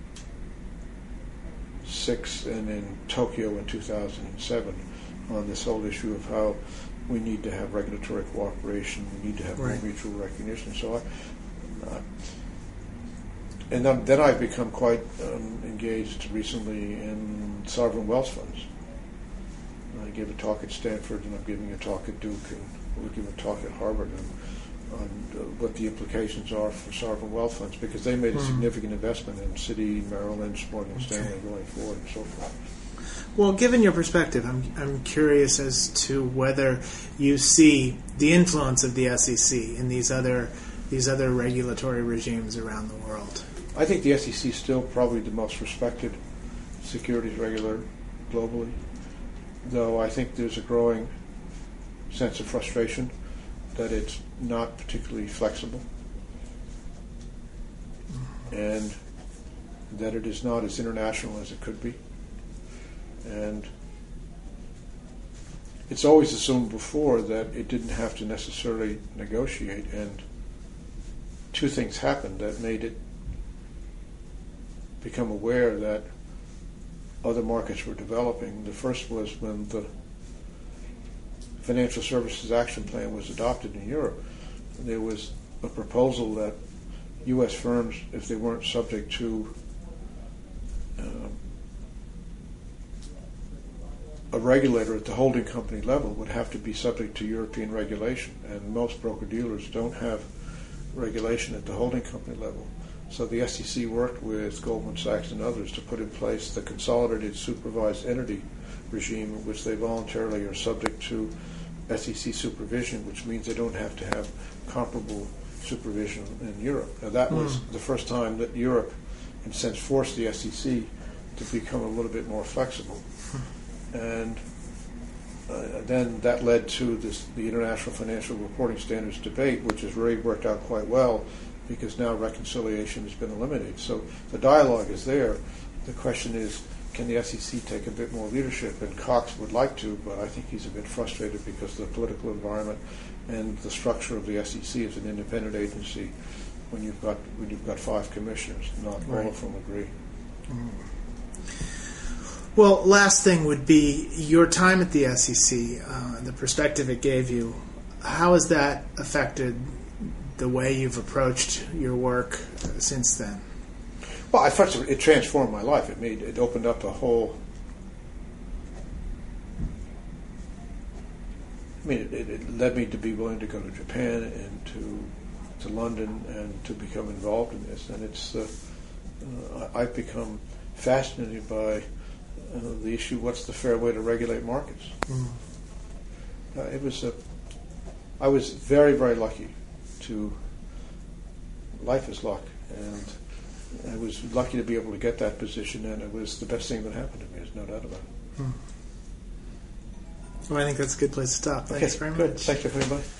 six, and in Tokyo in two thousand seven, on this whole issue of how we need to have regulatory cooperation, we need to have Right. more mutual recognition. So I, uh, and then, then I've become quite um, engaged recently in sovereign wealth funds. I gave a talk at Stanford, and I'm giving a talk at Duke, and we'll give a talk at Harvard on, on uh, what the implications are for sovereign wealth funds, because they made a Mhm. significant investment in Citi, Merrill Lynch, Morgan Okay. Stanley going forward, and so forth. Well, given your perspective, I'm I'm curious as to whether you see the influence of the S E C in these other these other regulatory regimes around the world. I think the S E C is still probably the most respected securities regulator globally, though I think there's a growing sense of frustration that it's not particularly flexible, and that it is not as international as it could be. And it's always assumed before that it didn't have to necessarily negotiate, and two things happened that made it become aware that other markets were developing. The first was when the Financial Services Action Plan was adopted in Europe. There was a proposal that U S firms, if they weren't subject to um, a regulator at the holding company level, would have to be subject to European regulation, and most broker-dealers don't have regulation at the holding company level. So the S E C worked with Goldman Sachs and others to put in place the consolidated supervised entity regime, in which they voluntarily are subject to S E C supervision, which means they don't have to have comparable supervision in Europe. Now that was Mm. the first time that Europe, in a sense, forced the S E C to become a little bit more flexible. And uh, then that led to this, the International Financial Reporting Standards debate, which has really worked out quite well, because now reconciliation has been eliminated. So the dialogue is there. The question is, can the S E C take a bit more leadership? And Cox would like to, but I think he's a bit frustrated because of the political environment and the structure of the S E C as an independent agency. When you've got when you've got five commissioners, not Right. all of them agree. Mm. Well, last thing would be your time at the S E C, uh, the perspective it gave you. How has that affected the way you've approached your work uh, since then? Well, I first it transformed my life. It made it opened up a whole. I mean, it, it led me to be willing to go to Japan and to to London and to become involved in this. And it's uh, uh, I've become fascinated by uh, the issue: what's the fair way to regulate markets? Mm. Uh, it was a. I was very very lucky to. Life is luck, and I was lucky to be able to get that position, and it was the best thing that happened to me. There's no doubt about it. Hmm. Well, I think that's a good place to stop. Thanks Okay, very good. much. Thank you very much.